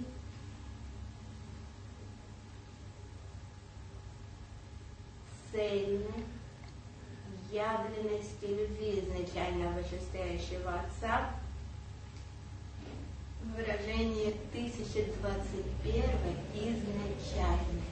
цельной явленности любви изначально вышестоящего отца в выражении тысяча двадцать первой изначальности.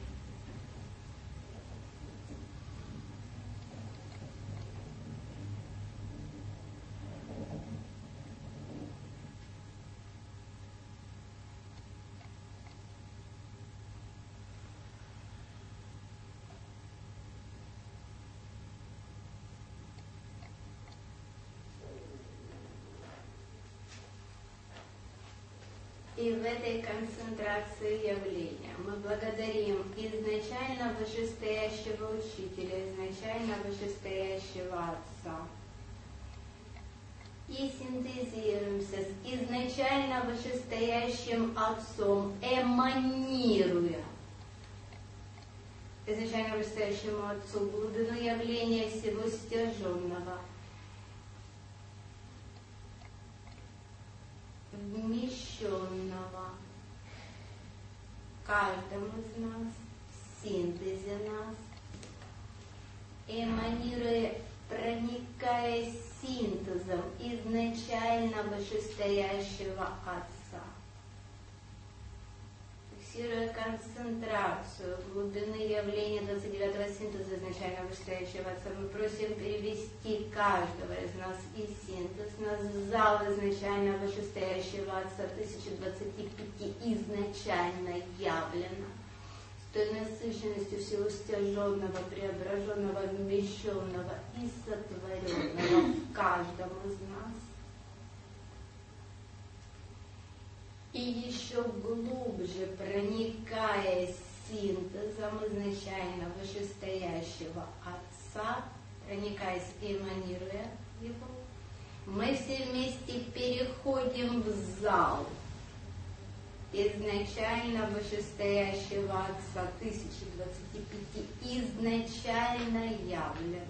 И в этой концентрации явления мы благодарим изначально вышестоящего учителя, изначально вышестоящего отца. И синтезируемся с изначально вышестоящим отцом, эманируя изначально вышестоящему отцу глубину явления всего стяженного, вмещенного каждому из нас, в синтезе нас, эманируя, проникая синтезом изначально вышестоящего отца, фиксируя концентрацию глубины явления двадцать девятого синтеза изначально вышестоящего отца, мы просим перевести каждого из нас и синтез нас в зал изначально вышестоящего отца тысяча двадцати пяти изначально явлено, с той насыщенностью всего стяженного, преображенного, вмещенного и сотворенного в каждом из нас. И еще глубже проникая синтезом изначально вышестоящего отца, проникаясь и эманируя его, мы все вместе переходим в зал изначально вышестоящего отца тысяча двадцати пяти изначально явлено.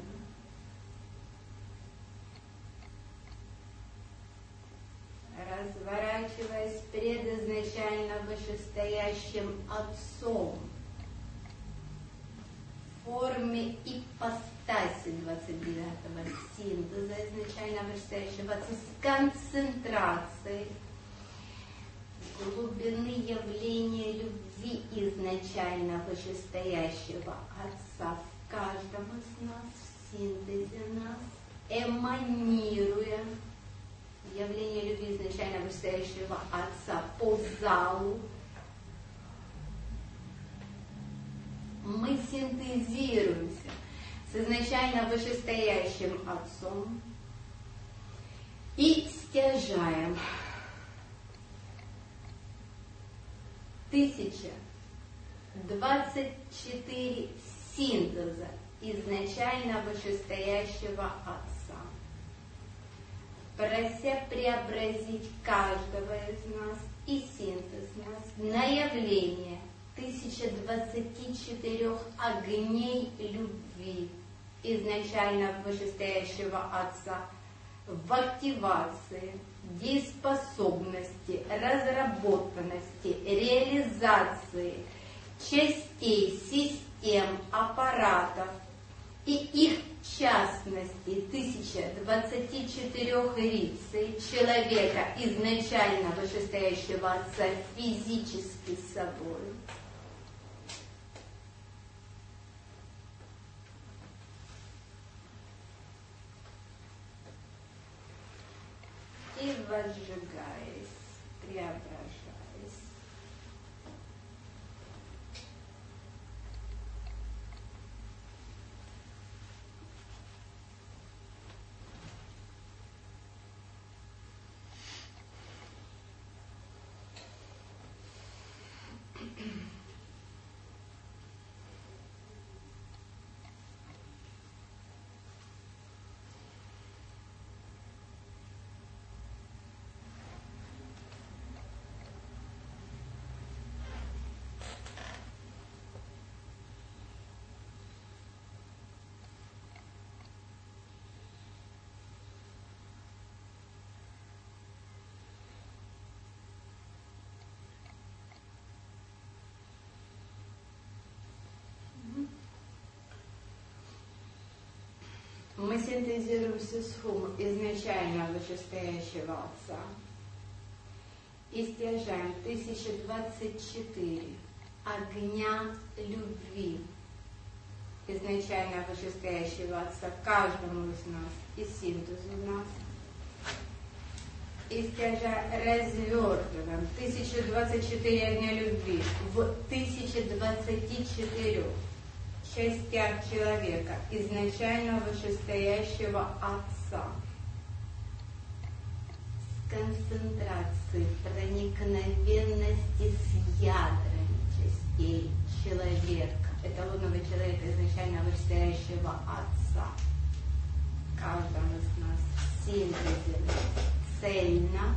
Разворачиваясь пред изначально вышестоящим отцом в форме ипостаси двадцать девятого синтеза изначально вышестоящего отца с концентрацией глубины явления любви изначально вышестоящего отца в каждом из нас, в синтезе нас, эманируя явление любви изначально вышестоящего отца по залу, мы синтезируемся с изначально вышестоящим отцом и стяжаем тысяча двадцать четыре синтеза изначально вышестоящего отца, прося преобразить каждого из нас и синтез нас на явление тысяча двадцати четырех огней любви изначально вышестоящего отца в активации, дееспособности, разработанности, реализации частей, систем, аппаратов и их в частности тысяча двадцати четырех рицей человека изначально вышестоящего отца физически собой. И возжигаясь, преображаясь, Мы синтезируем сисхум изначально вышестоящего Отца и стяжаем тысяча двадцать четыре огня любви изначально вышестоящего Отца каждому из нас и синтезу в нас. И стяжа развертываем тысяча двадцать четыре огня любви в тысяча двадцати четырех частях человека, изначально вышестоящего Отца. С концентрацией проникновенности с ядрами частей человека, эталонного человека, изначально вышестоящего Отца. Каждому из нас синтезируем цельно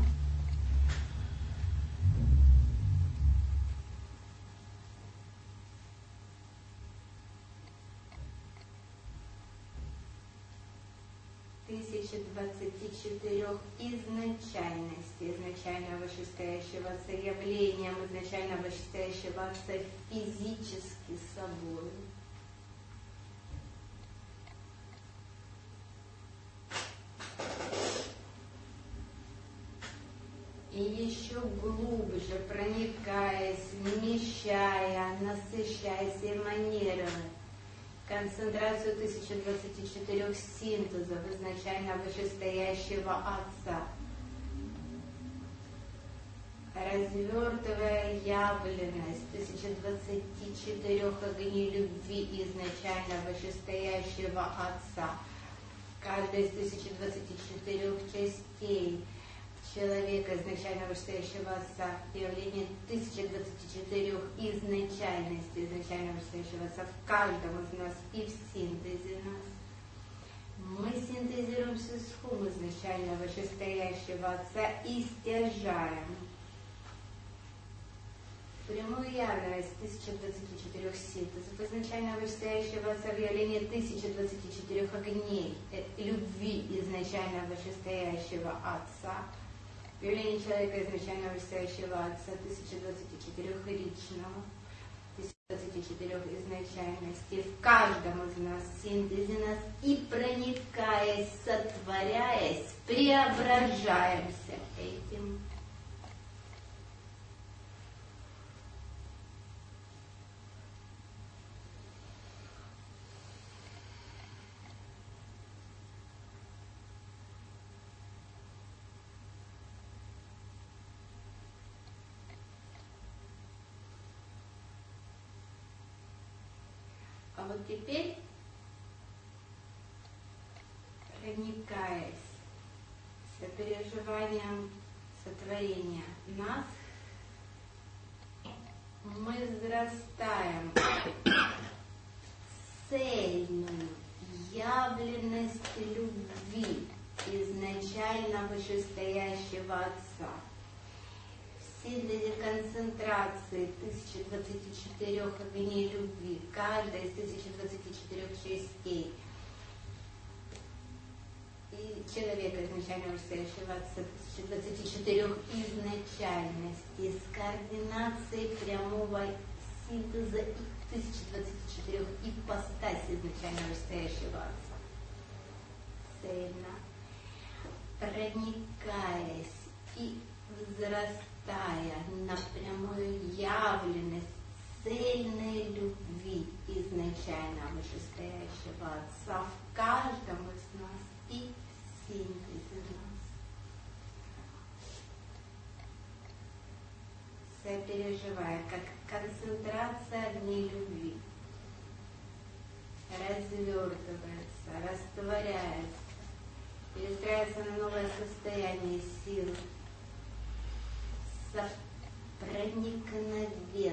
тысяча двадцати четырех изначальности, изначально вышестоящего Отца, явлением изначально вышестоящего Отца физически собой. И еще глубже проникаясь, вмещая, насыщаясь, эманируя концентрацию тысяча двадцати четырех синтезов изначально вышестоящего Отца, развертывая явленность тысяча двадцати четырех огней любви изначально вышестоящего Отца, каждая из тысячи двадцати четырех частей человека, изначально вышестоящего Отца, явление тысяча двадцати четырех изначальности, изначально вышестоящего Отца в каждом из нас и в синтезе нас. Мы синтезируем сисхум изначально вышестоящего Отца и стяжаем прямую явленность тысяча двадцати четырех синтезов изначально вышестоящего Отца в явление тысяча двадцати четырех огней любви изначально вышестоящего Отца, явление человека изначально вышестоящего Отца тысяча двадцати четырех личного, тысяча двадцати четырех изначальностей в каждом из нас, синтезе нас и проникаясь, сотворяясь, преображаемся этим. А вот теперь, проникаясь сопереживанием сотворения нас, мы взрастаем в цельную явленность любви изначально вышестоящего Отца. В синтезе концентрации тысяча двадцати четырех огней любви, каждая из тысячи двадцати четырех частей и человека, изначально вышестоящего Отца, тысяча двадцати четырех изначальностей с координацией прямого синтеза и тысяча двадцати четырех ипостасей изначально вышестоящего Отца. Цельно проникаясь и взрастая на прямую явленность цельной любви изначально вышестоящего Отца в каждом из нас и в синтезе нас. Сопереживая, как концентрация огней любви развертывается, растворяется, перестраивается на новое состояние силы, с проникновенности,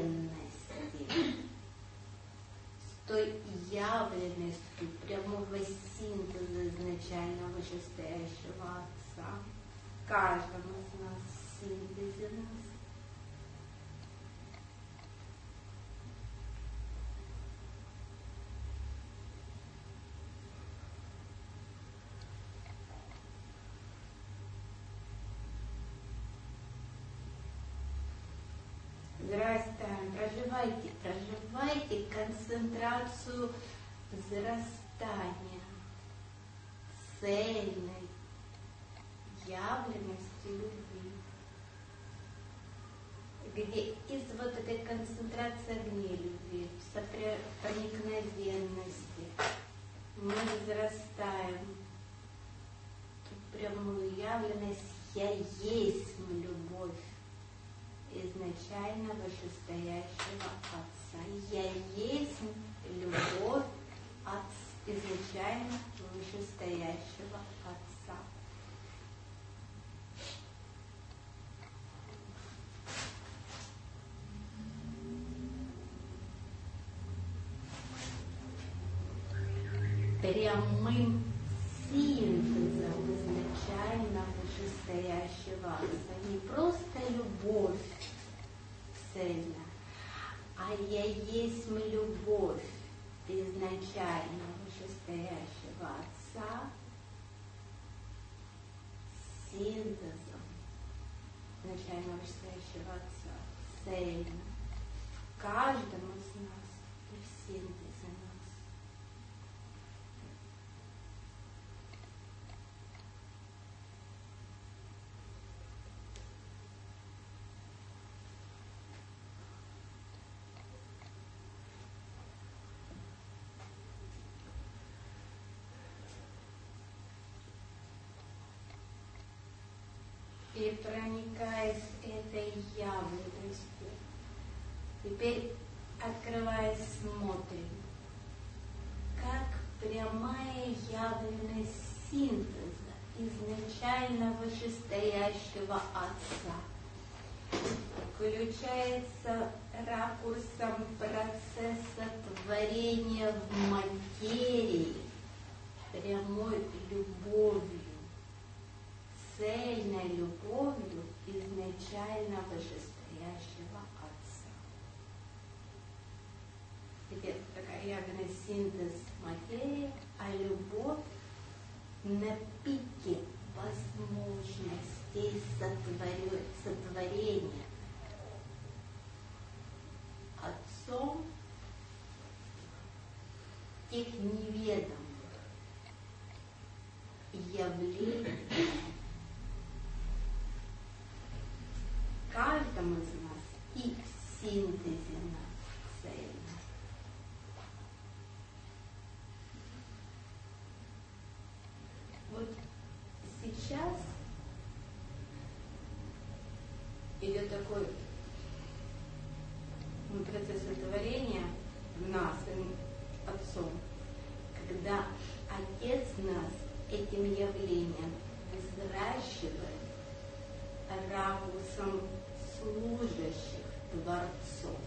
с той явленностью прямого синтеза изначально вышестоящего Отца, в каждом из нас синтезе нас. Взрастаем, проживайте, проживайте концентрацию взрастания цельной явленности любви, где из вот этой концентрации огней любви, в проникновенности мы возрастаем в прямую явленность «Я есть любовь» изначально вышестоящего Отца. Я есть любовь от изначально вышестоящего Отца. Прямым синтезом изначально вышестоящего Отца. Не просто любовь цельно, а я есть любовь изначально вышестоящего Отца синтезом изначально вышестоящего Отца цельно в каждом из нас и в синтезе нас. И проникаясь этой явленностью, теперь открываясь, смотрим, как прямая явленность синтеза изначально вышестоящего Отца включается ракурсом процесса творения в материи прямой любовью, цельной любовью изначально вышестоящего Отца. Теперь такая явленность синтез материи, а любовь на пике возможностей сотворения Отцом тех неведомых явлений каждому из нас и в синтезе нас цельно. Вот сейчас идет такой процесс сотворения в нас, Отцом, когда Отец нас этим явлением взращивает ракурсом служащих Творцов.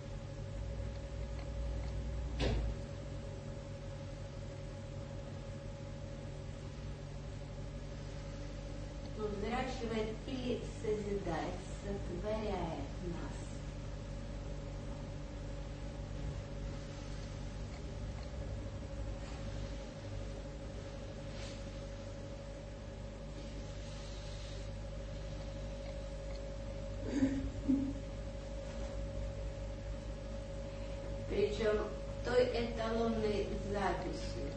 Он взращивает или созидает, сотворяет нас. Причем той эталонной записью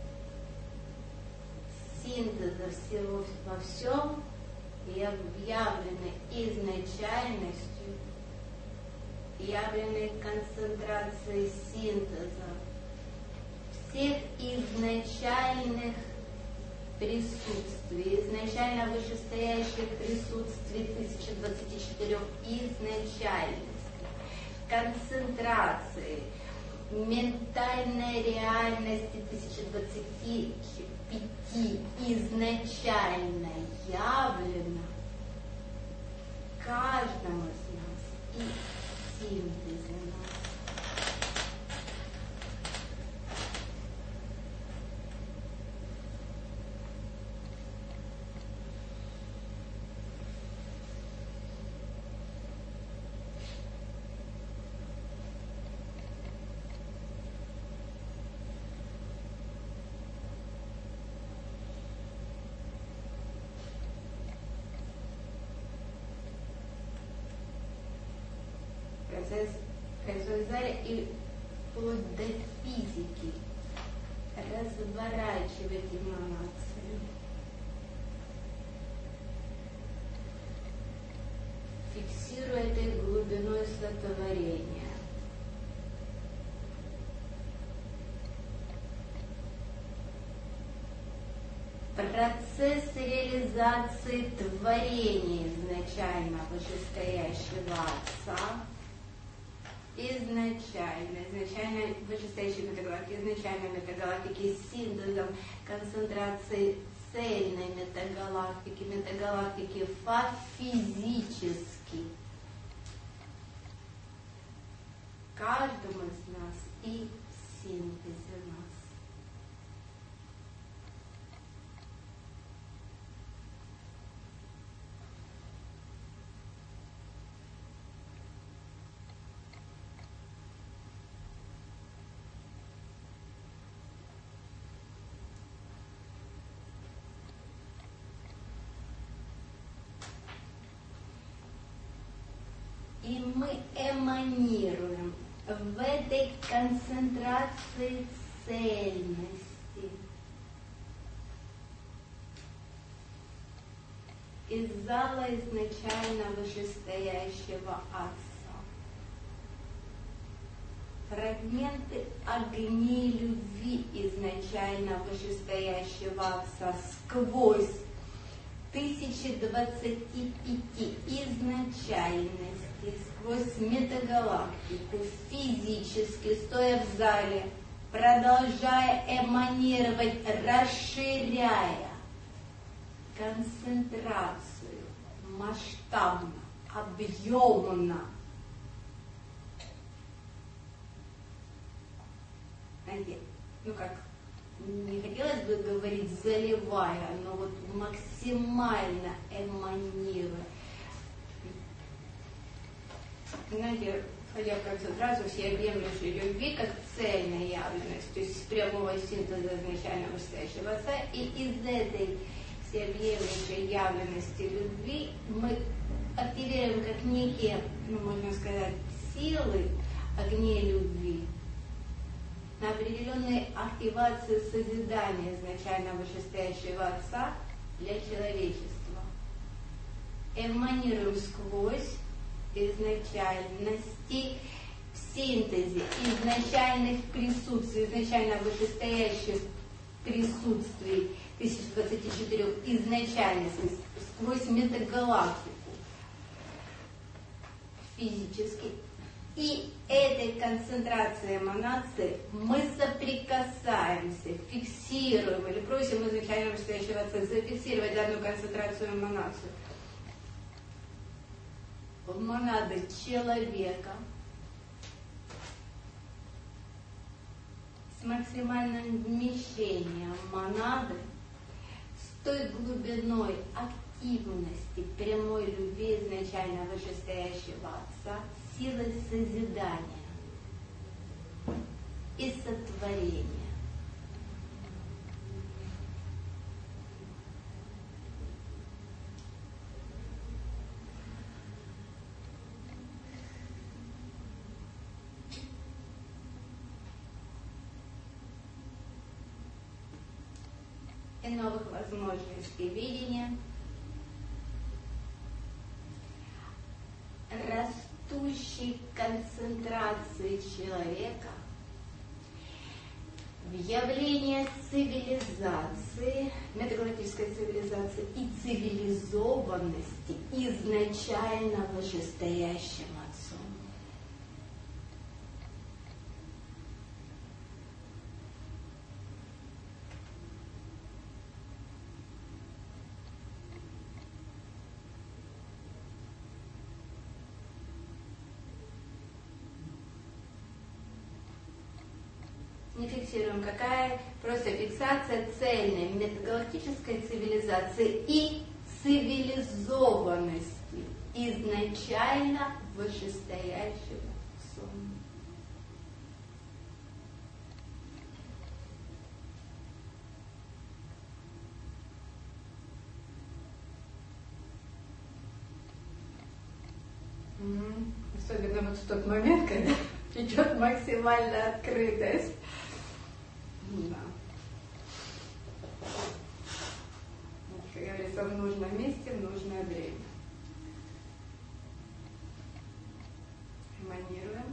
синтеза всего во всем, явленной изначальностью, явленной концентрацией синтеза всех изначальных присутствий, изначально вышестоящих присутствий тысячи двадцати четырёх изначальностей, концентрации ментальной реальности тысячи двадцати пяти изначально явлено каждому из нас и в синтезе нас. Процесс Хайзуизаля и вплоть до физики разворачивает эманации фиксируя этой глубиной сотворения. Процесс реализации творения изначально вышестоящего Отца, изначально, изначально вышестоящей метагалактики, изначально метагалактики с синтезом концентрации цельной метагалактики, метагалактики физически каждому из нас и в синтезе нас. И мы эманируем в этой концентрации цельности из зала изначально вышестоящего Отца. Фрагменты огней любви изначально вышестоящего Отца сквозь тысячи двадцати пяти изначальностей, сквозь метагалактику, физически, стоя в зале, продолжая эманировать, расширяя концентрацию масштабно, объемно. Знаете, ну как, не хотелось бы говорить заливая, но вот максимально эманируя. Знаете, входя в концентрацию всеобъемлющей любви как цельной явленность, то есть прямого синтеза изначально вышестоящего Отца, и из этой всеобъемлющей явленности любви мы активируем как некие, ну, можно сказать, силы огней любви на определенные активации созидания изначально вышестоящего Отца для человечества. Эманируем сквозь изначальности в синтезе изначальных присутствий, изначально вышестоящих присутствий тысяча двадцати четырёх изначальностей сквозь метагалактику физически. И этой концентрацией эманации мы соприкасаемся, фиксируем или просим изначально вышестоящего Отца зафиксировать данную концентрацию эманацию в монады человека с максимальным вмещением монады, с той глубиной активности прямой любви изначально вышестоящего Отца, силой созидания и сотворения. И новых возможностей видения, растущей концентрации человека в явление цивилизации, метагалактической цивилизации и цивилизованности изначально вышестоящим Отцом. Не фиксируем, какая, просто фиксация цельной метагалактической цивилизации и цивилизованности изначально вышестоящего Отцом. Особенно вот в тот момент, когда идет максимальная открытость. Да. Как говорится, в нужном месте, в нужное время. эманируем.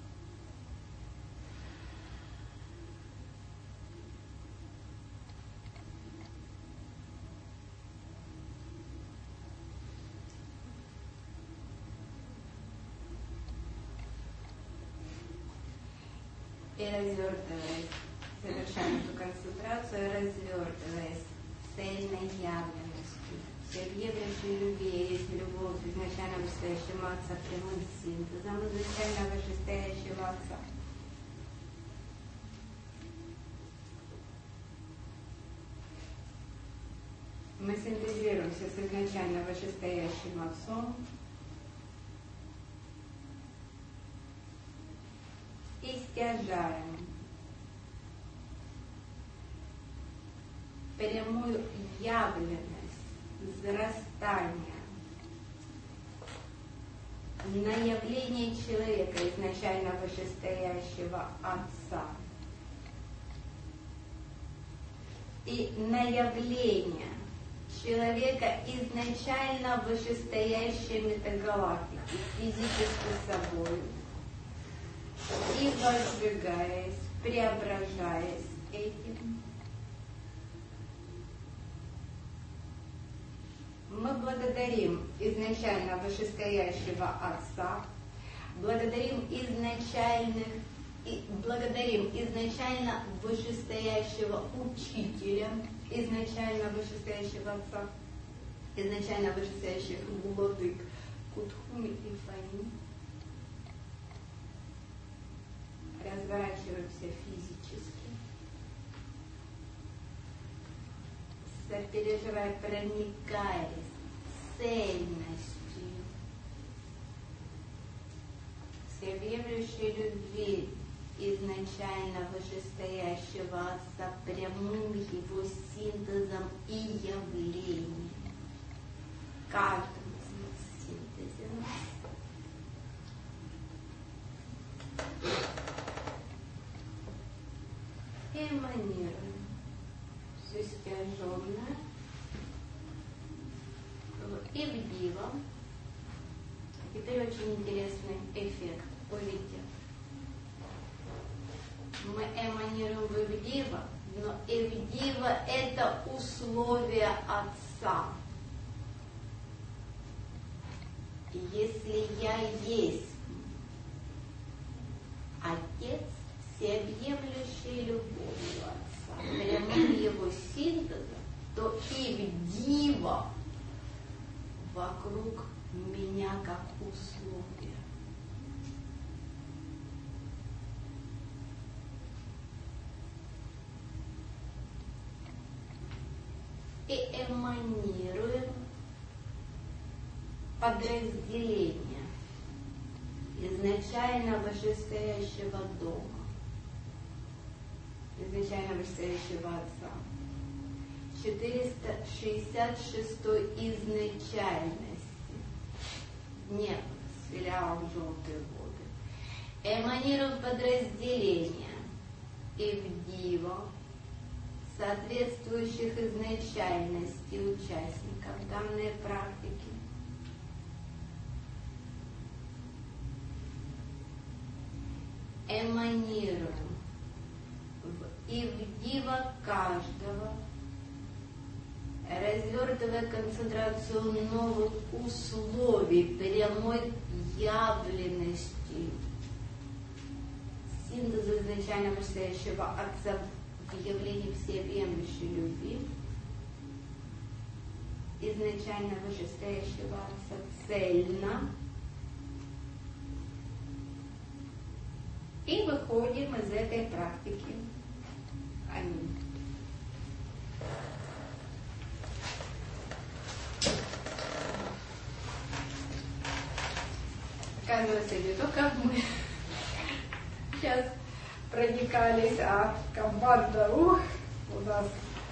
И развертываясь, совершаем эту концентрацию, развертываясь цельной явленностью, всеобъемлющей любви, есть любовь изначально вышестоящего Отца, прямым синтезом изначально вышестоящего Отца. Мы синтезируемся с изначально вышестоящим Отцом и стяжаем прямую явленность взрастания на явление человека, изначально вышестоящего Отца, и на явление человека, изначально вышестоящей метагалактики, физически собой, и возжигаясь, преображаясь этим, мы благодарим изначально вышестоящего Отца, благодарим изначальных, и благодарим изначально вышестоящего Учителя, изначально вышестоящего Отца, изначально вышестоящих владык Кутхуми и Фани. Разворачиваемся физически, сопереживая, проникаясь цельностью всеобъемлющей любви изначально вышестоящего Отца, прямым его синтезом и явлением, каждым синтезом. Эманируем все стяженное в Ивдива. Теперь очень интересный эффект. Увидите. Мы эманируем в Ивдива, но Ивдива — это условие Отца. Если я есть Отец, всеобъемлющей любовью Отца, прямым его синтезом, то Ивдива вокруг меня как условие. И эманируем подразделение изначально вышестоящего дома, изначально вышестоящего Отца, четыреста шестьдесят шестой изначальности, небо с филиалом желтой воды, эманируем подразделения Ивдива, соответствующих изначальности участников данной практики, эманируем в Ивдива каждого, развертывая концентрацию новых условий прямой явленности синтеза изначально вышестоящего Отца в явлении всеобъемлющей любви, изначально вышестоящего Отца цельно, и выходим из этой практики. Аминь. Оказывается, не только мы сейчас проникались, а команда, ух, у нас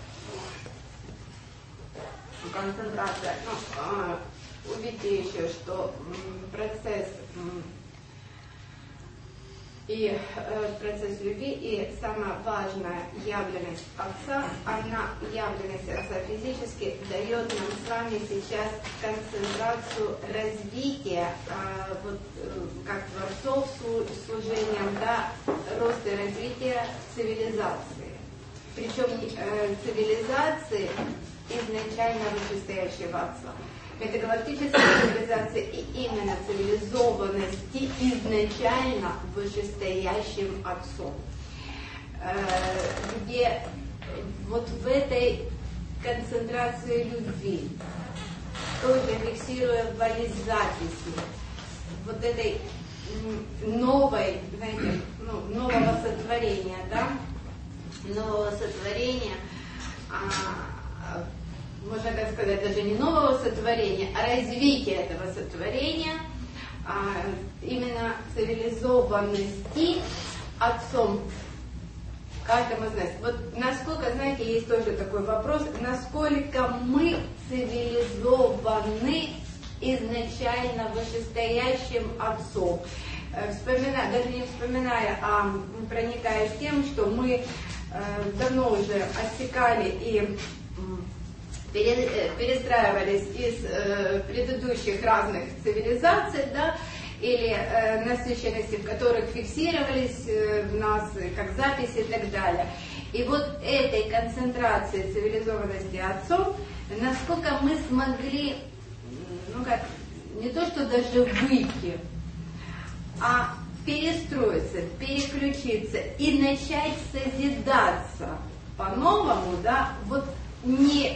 концентрация. Ну, а, увидите еще, что м, процесс м, и э, процесс любви, и самая важная явленность Отца, она, явленность Отца физически, дает нам с вами сейчас концентрацию развития, э, вот, э, как творцов служением, да, роста и развития цивилизации. Причем э, цивилизации изначально вышестоящего Отца. Это галактическая цивилизация и именно цивилизованности изначально вышестоящим Отцом, где вот в этой концентрации любви, тоже фиксируя вализаписи, вот этой новой, знаете, ну, нового сотворения, да, нового сотворения, а, можно так сказать, даже не нового сотворения, а развития этого сотворения, а, именно цивилизованности Отцом каждому из нас. Вот насколько, знаете, есть тоже такой вопрос, насколько мы цивилизованы изначально вышестоящим Отцом. Вспоминая, даже не вспоминая, а проникаясь тем, что мы э, давно уже отсекали и перестраивались из э, предыдущих разных цивилизаций, да, или э, насыщенности, в которых фиксировались э, в нас как записи и так далее. И вот этой концентрации цивилизованности Отцом, насколько мы смогли, ну как, не то что даже выйти, а перестроиться, переключиться и начать созидаться по-новому, да, вот не,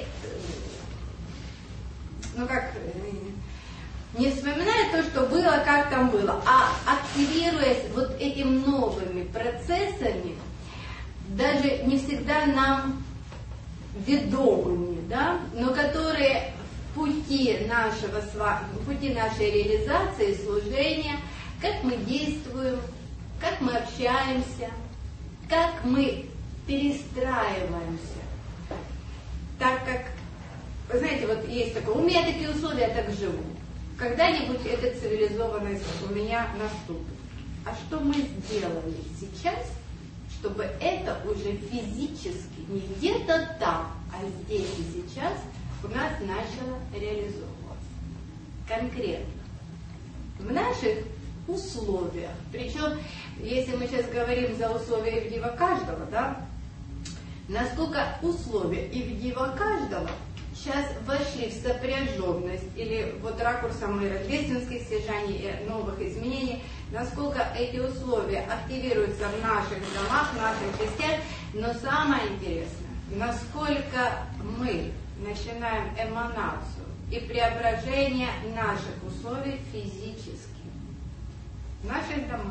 ну как, не вспоминая то, что было, как там было, а активируясь вот этими новыми процессами, даже не всегда нам ведомыми, да, но которые в пути нашего, в пути нашей реализации, служения, как мы действуем, как мы общаемся, как мы перестраиваемся. Так как, вы знаете, вот есть такое, у меня такие условия, я так живу. Когда-нибудь эта цивилизованность у меня наступит. А что мы сделали сейчас, чтобы это уже физически, не где-то там, а здесь и сейчас у нас начало реализовываться? Конкретно. В наших условиях. Причем, если мы сейчас говорим за условия Ивдива каждого, да, насколько условия Ивдива каждого сейчас вошли в сопряженность, или вот ракурсом и рождественских стяжаний, и новых изменений, насколько эти условия активируются в наших домах, в наших частях, но самое интересное, насколько мы начинаем эманацию и преображение наших условий физически в наших домах.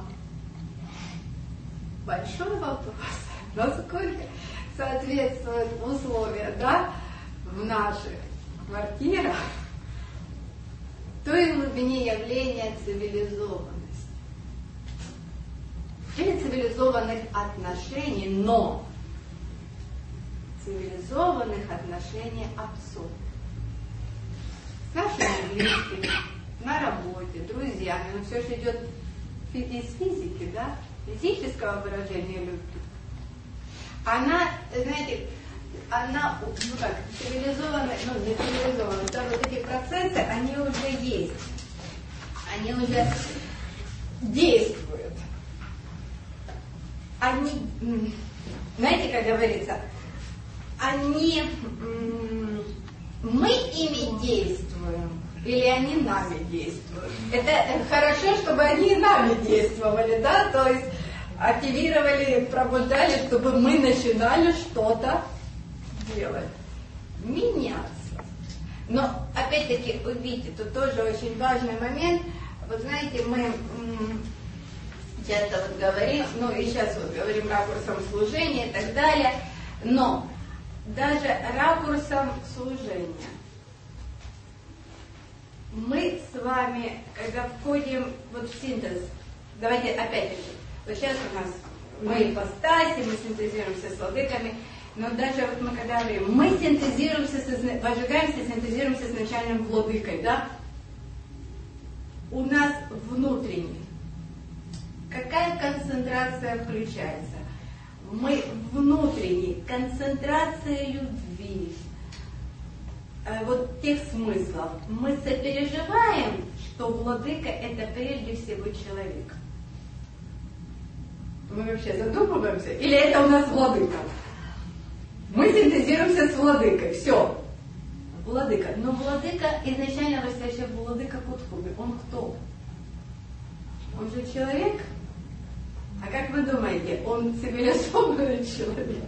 Большой вопрос, насколько соответствуют условия, да, в наших квартирах той глубине явления цивилизованности или цивилизованных отношений, но цивилизованных отношений отцов с нашими близкими, на работе, друзьями, но все же идет из физики, да, физического выражения любви. Она, знаете, она, ну как, цивилизованная, ну не цивилизованная, да, вот эти процессы, они уже есть, они уже действуют. Они, знаете, как говорится, они, мы ими действуем, или они нами действуют. Это хорошо, чтобы они нами действовали, да, то есть активировали, пробуждали, чтобы мы начинали что-то делать, меняться. Но, опять-таки, вы видите, тут тоже очень важный момент. Вот знаете, мы часто вот говорим, ну и сейчас вот говорим ракурсом служения и так далее, но даже ракурсом служения мы с вами, когда входим вот в синтез, давайте опять-таки, вот сейчас у нас мы ипостаси, мы синтезируемся с владыками, но даже вот мы когда говорим, мы синтезируемся, с, вожигаемся, синтезируемся с начальным владыкой, да? У нас внутренний какая концентрация включается? Мы внутренней концентрация любви, вот тех смыслов. Мы сопереживаем, что владыка это прежде всего человек. Мы вообще задумываемся? Или это у нас владыка? Мы синтезируемся с владыкой. Все. Владыка. Но владыка, изначально высочайший владыка Кутхуби, он кто? Он же человек? А как вы думаете, он цивилизованный человек?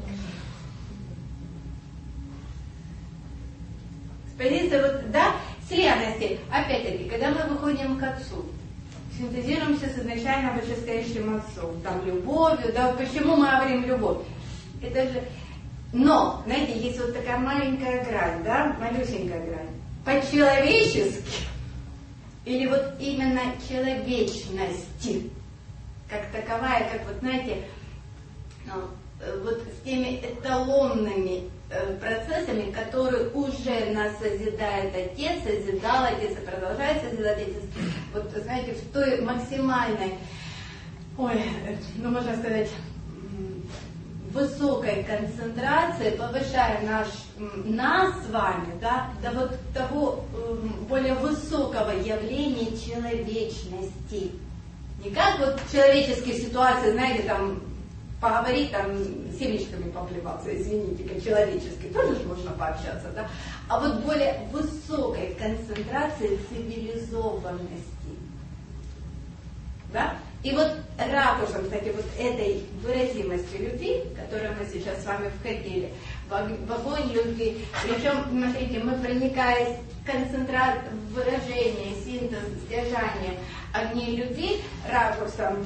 С позиции, вот, да, слиянности, опять-таки, когда мы выходим к Отцу, синтезируемся с изначально вышестоящим Отцом, там, любовью, да, почему мы говорим любовь? Это же... Но, знаете, есть вот такая маленькая грань, да, малюсенькая грань. По-человечески, или вот именно человечности, как таковая, как вот, знаете, ну, вот с теми эталонными э, процессами, которые уже нас созидает Отец, созидал Отец и продолжает созидать Отец. Вот, знаете, в той максимальной, ой, ну, можно сказать, высокой концентрации, повышая наш, нас с вами, да, до вот того э, более высокого явления человечности. Не как вот человеческие ситуации, знаете, там, поговорить, там, семечками поплеваться, извините, как человечески, тоже же можно пообщаться, да, а вот более высокой концентрации цивилизованности, да. И вот ракурсом, кстати, вот этой выразимости любви, в которую мы сейчас с вами входили, в огонь любви, причем, смотрите, мы, проникаясь в концентрат выражения, синтез, стяжания огней любви, ракурсом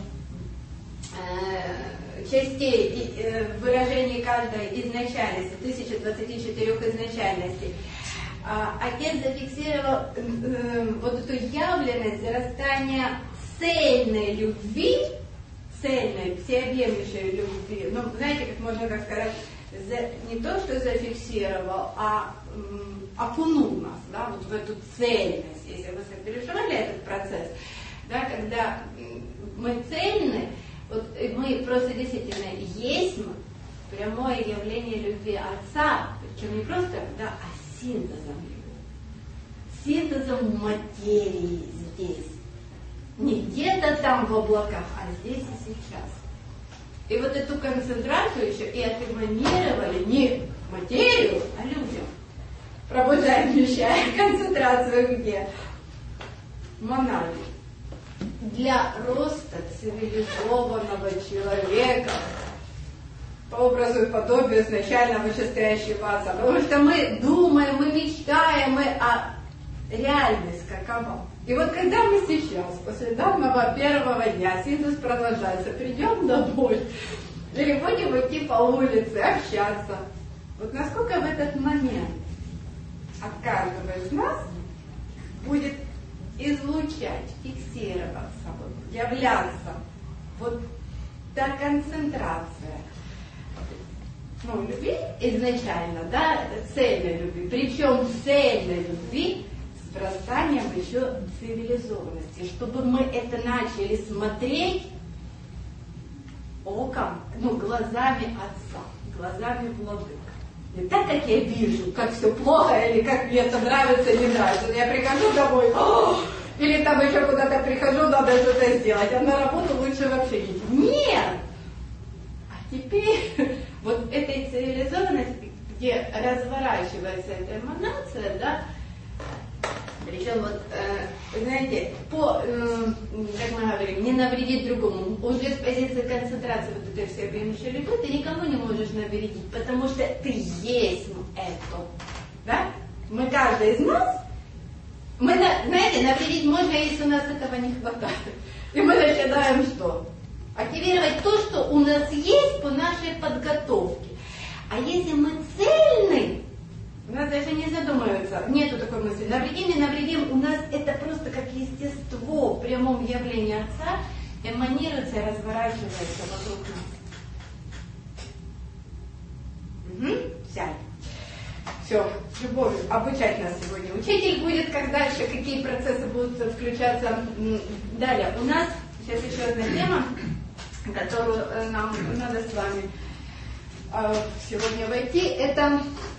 э, частей и э, выражений каждой изначальности, тысяча двадцать четыре изначальностей, э, Отец зафиксировал э, э, вот эту явленность зарастания цельной любви, цельной, всеобъемлющей любви, ну, знаете, как можно так сказать, за, не то, что зафиксировал, а м, окунул нас, да, вот в эту цельность, если вы сопереживали этот процесс, да, когда мы цельны, вот мы просто действительно есть мы, прямое явление любви Отца, причем не просто, да, а синтезом любви, синтезом материи здесь. Не где-то там в облаках, а здесь и сейчас. И вот эту концентрацию еще и отэманировали не материю, а людям. Пробуждаем, вещая концентрацию где? Монады. Для роста цивилизованного человека по образу и подобию изначально вышестоящего Отца. Потому что мы думаем, мы мечтаем, мы, а реальность какова? И вот когда мы сейчас, после данного первого дня, синтез продолжается, придем домой, или будем идти по улице, общаться, вот насколько в этот момент от каждого из нас будет излучать, фиксироваться, вот, являться вот та концентрация, ну, любви изначально, да, цельной любви, причем цельной любви, врастанием еще цивилизованности, чтобы мы это начали смотреть оком, ну, глазами Отца, глазами владыка. Не так, как я вижу, как все плохо, или как мне это нравится, не нравится. Я прихожу домой, или там еще куда-то прихожу, надо что-то сделать, а на работу лучше вообще не идти. Нет! А теперь вот этой цивилизованности, где разворачивается эта эманация, да, причем вот, э, знаете, по, э, как мы говорим, не навредить другому. Уже с позиции концентрации вот этой всеобъемлющей любви ты никому не можешь навредить, потому что ты есть это. Да? Мы, каждый из нас, мы, знаете, навредить можно, если у нас этого не хватает. И мы начинаем что? Активировать то, что у нас есть по нашей подготовке. А если мы цельны, у нас даже не задумываются, нету такой мысли, навредим и навредим, у нас это просто как естество в прямом явлении Отца эманируется и разворачивается вокруг нас. Угу. Сядь. Все, с любовью. Обучать нас сегодня учитель будет, как дальше, какие процессы будут включаться. Далее, у нас Сейчас еще одна тема, которую нам надо с вами э, сегодня войти, это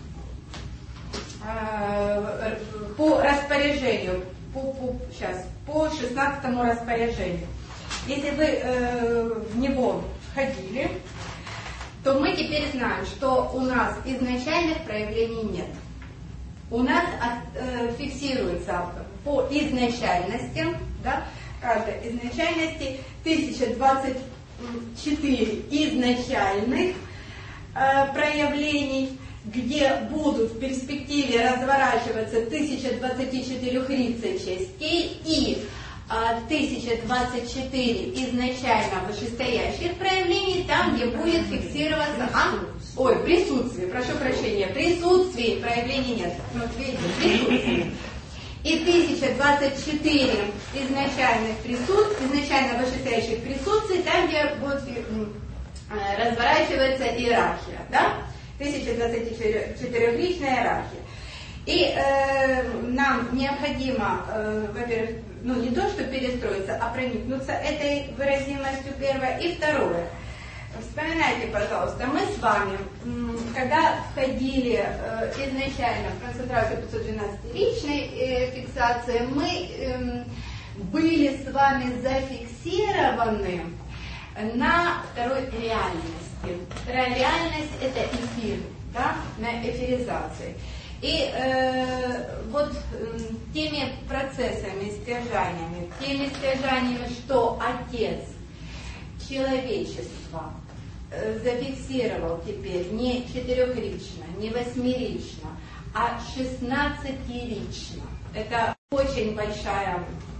э, по распоряжению, по, по, сейчас, по шестнадцатому распоряжению. Если вы э, в него входили, то мы теперь знаем, что у нас изначальных проявлений нет. У нас от, э, фиксируется по изначальностям, да, каждой изначальности тысяча двадцать четыре изначальных э, проявлений, где будут в перспективе разворачиваться тысяча двадцать четыре рицей-частей и тысяча двадцать четыре изначально вышестоящих проявлений, там, где будет фиксироваться... А? Ой, присутствие, прошу прощения, присутствие, проявлений нет. Вот видите, присутствие. И тысяча двадцать четыре изначальных присутствий, изначально вышестоящих присутствий, там, где будет разворачиваться иерархия, да? тысяча двадцать четырёхличная иерархия. И э, нам необходимо, э, во-первых, ну не то, что перестроиться, а проникнуться этой выразимостью, первое. И второе. Вспоминайте, пожалуйста, мы с вами, когда входили э, изначально в концентрацию пятьсот двенадцатиличной э, фиксации, мы э, были с вами зафиксированы на второй реальности. Вторая реальность – это эфир, да, на эфиризации. И э, вот э, теми процессами, стяжаниями, теми стяжаниями, что Отец человечества э, зафиксировал теперь не четырехлично, не восьмерично, а шестнадцатилично. Это очень большая,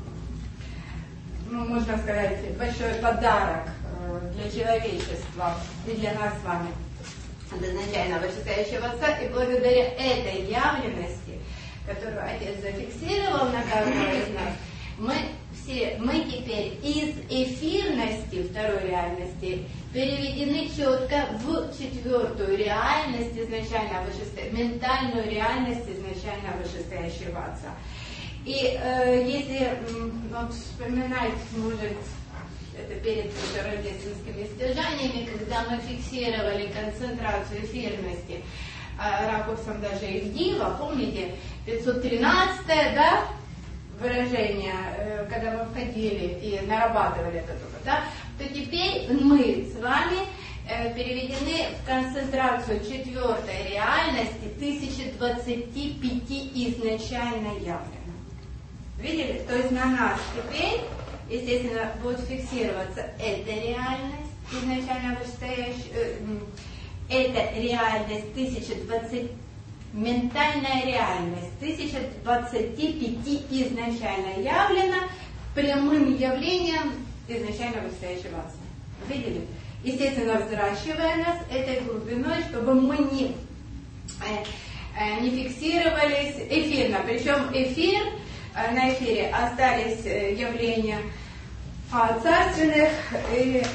ну, можно сказать, большой подарок э, для человечества и для нас с вами. От изначально вышестоящего Отца, и благодаря этой явленности, которую Отец зафиксировал на каждого из нас, мы все, мы теперь из эфирности второй реальности переведены четко в четвертую реальность изначально вышестоящего, ментальную реальность изначально вышестоящего Отца. И э, если вот, вспоминать, может, это перед рождественскими стяжаниями, когда мы фиксировали концентрацию эфирности э, ракурсом даже из Дива, помните, пятьсот тринадцатое, да, выражение, э, когда мы входили и нарабатывали этот опыт, да, то теперь мы с вами э, переведены в концентрацию четвертой реальности тысяча двадцать пять изначально явлено. Видели? То есть на нас теперь, естественно, будет фиксироваться эта реальность, изначально вышестоящая, э, эта реальность тысяча двадцать, ментальная реальность тысяча двадцать пять изначально явлена прямым явлением изначально вышестоящего Отца. Видели? Естественно, взращивая нас этой глубиной, чтобы мы не, э, э, не фиксировались эфирно. Причем эфир, э, на эфире остались э, явления царственных э,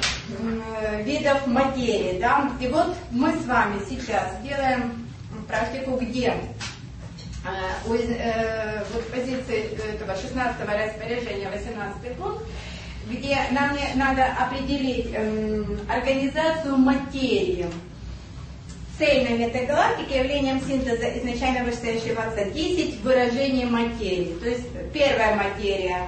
э, видов материи. Да? И вот мы с вами сейчас делаем практику, где э, у, э, вот позиции этого шестнадцатого распоряжения, восемнадцатый пункт, где нам не, надо определить э, организацию материи. Цельной метагалактики явлением синтеза изначально вышестоящего Отца десять выражений материи. То есть первая материя,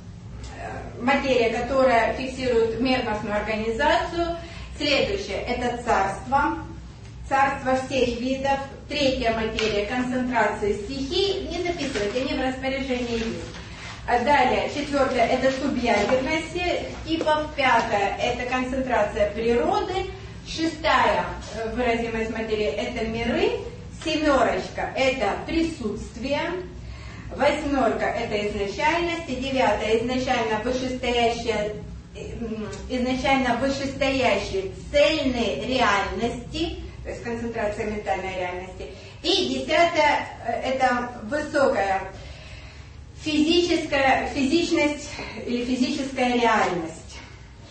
материя, которая фиксирует мерностную организацию. Следующее – это царство, царство всех видов. Третья материя – концентрация стихий. Не записывайте, они в распоряжении есть. А далее, четвертое – это субъядерности типов. Пятое – это концентрация природы. Шестая выразимость материи – это миры. Семерочка – это присутствие. Восьмерка – это изначальность, и девятая – изначально вышестоящая, изначально вышестоящие цельные реальности, то есть концентрация ментальной реальности. И десятая – это высокая физическая, физичность или физическая реальность.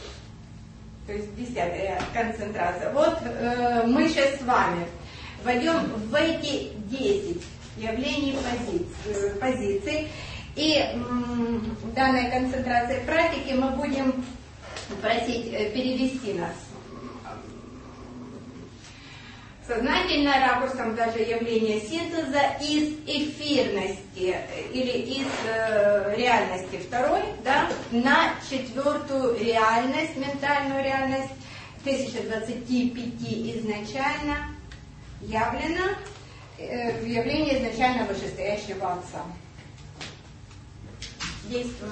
То есть десятая концентрация. Вот э, мы сейчас с вами войдем в эти десять явлений позиций, позиций. И м, данной концентрацией практики мы будем просить э, перевести нас сознательно ракурсом даже явления синтеза из эфирности э, или из э, реальности второй, да, на четвертую реальность, ментальную реальность тысяча двадцати пяти изначально явлено э, в явлении изначально вышестоящего Отца. Действуем.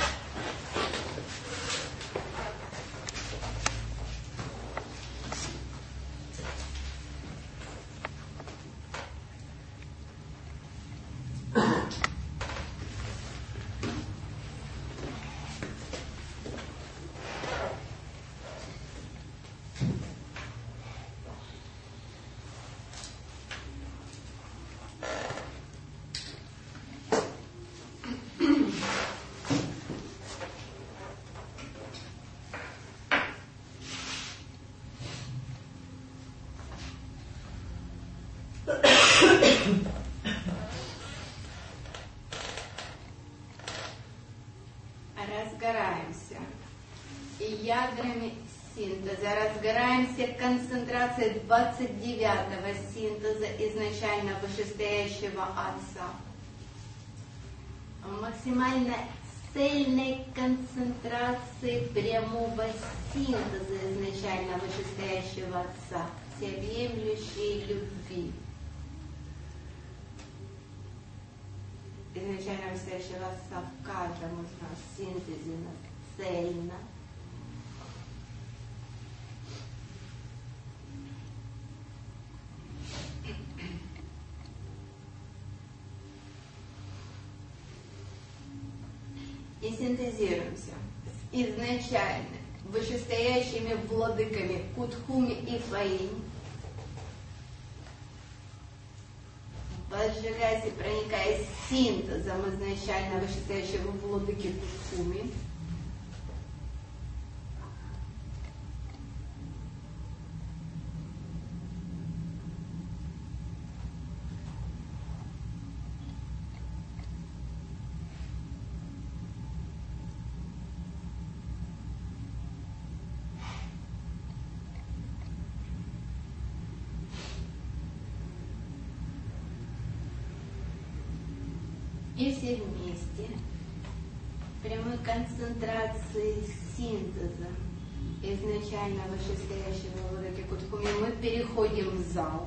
Разгораемся ядрами синтеза, разгораемся концентрацией двадцать девятого синтеза изначально вышестоящего Отца. В максимально цельной концентрации прямого синтеза изначально вышестоящего Отца, всеобъемлющей любви. Изначально вышестоящего Отца в каждом из нас синтезе цельно. И синтезируемся с изначально вышестоящими владыками Кутхуми и Фаинь, возжигаясь и проникаясь синтезом изначально вышестоящего владыки Кутхуми, и все вместе прямой концентрации синтеза изначально вышестоящего владыки Кутхуми мы переходим в зал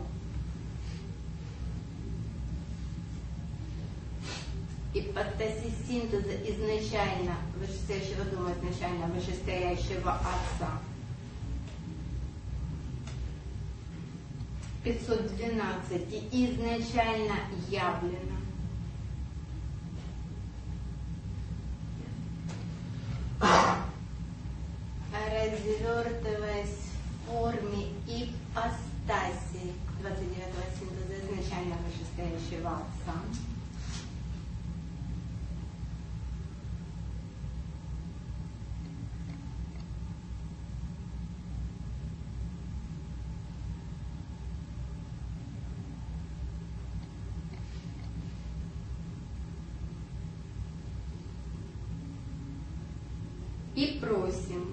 и под таси синтеза изначально вышестоящего дома, изначально вышестоящего Отца пятьсот двенадцать изначально явлено. Развертываясь в форме ипостаси двадцать девятого синтеза изначально вышестоящего Отца, и просим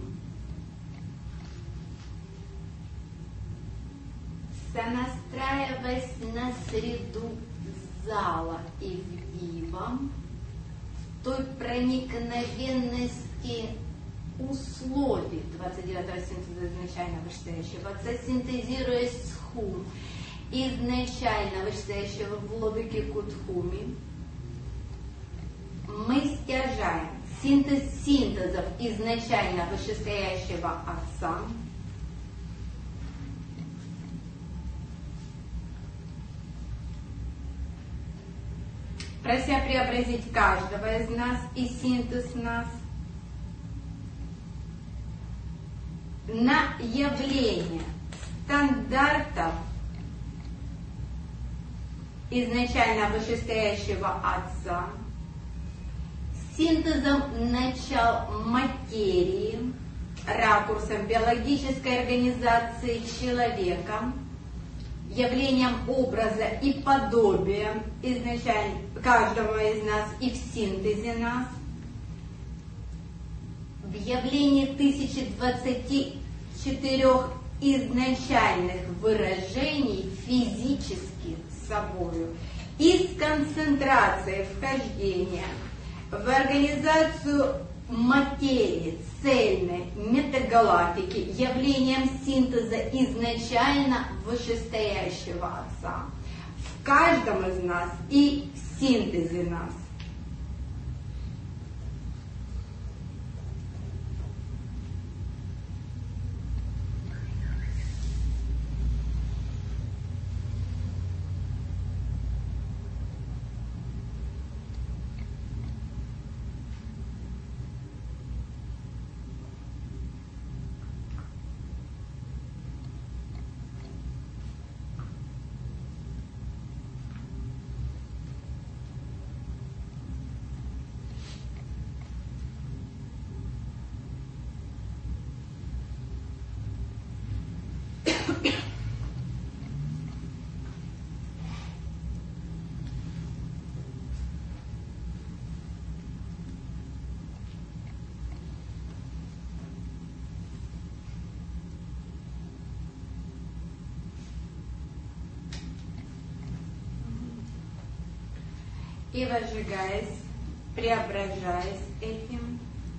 сонастраиваясь на среду зала и вивом, той проникновенности условий двадцать девятого синтеза изначально вышестоящего Отца, синтезируясь с Хум, изначально вышестоящего владыки Кутхуми, мы стяжаем синтез синтезов изначально вышестоящего Отца, прося преобразить каждого из нас и синтез нас на явление стандартов изначально вышестоящего Отца, синтезом начал материи, ракурсом биологической организации человека, явлением образа и подобия изначально каждого из нас и в синтезе нас, в явлении тысячи двадцати четырёх изначальных выражений физически собою и с концентрацией вхождения в организацию материи цельной метагалактики явлением синтеза изначально вышестоящего Отца в каждом из нас и в синтезе нас. И возжигаясь, преображаясь этим,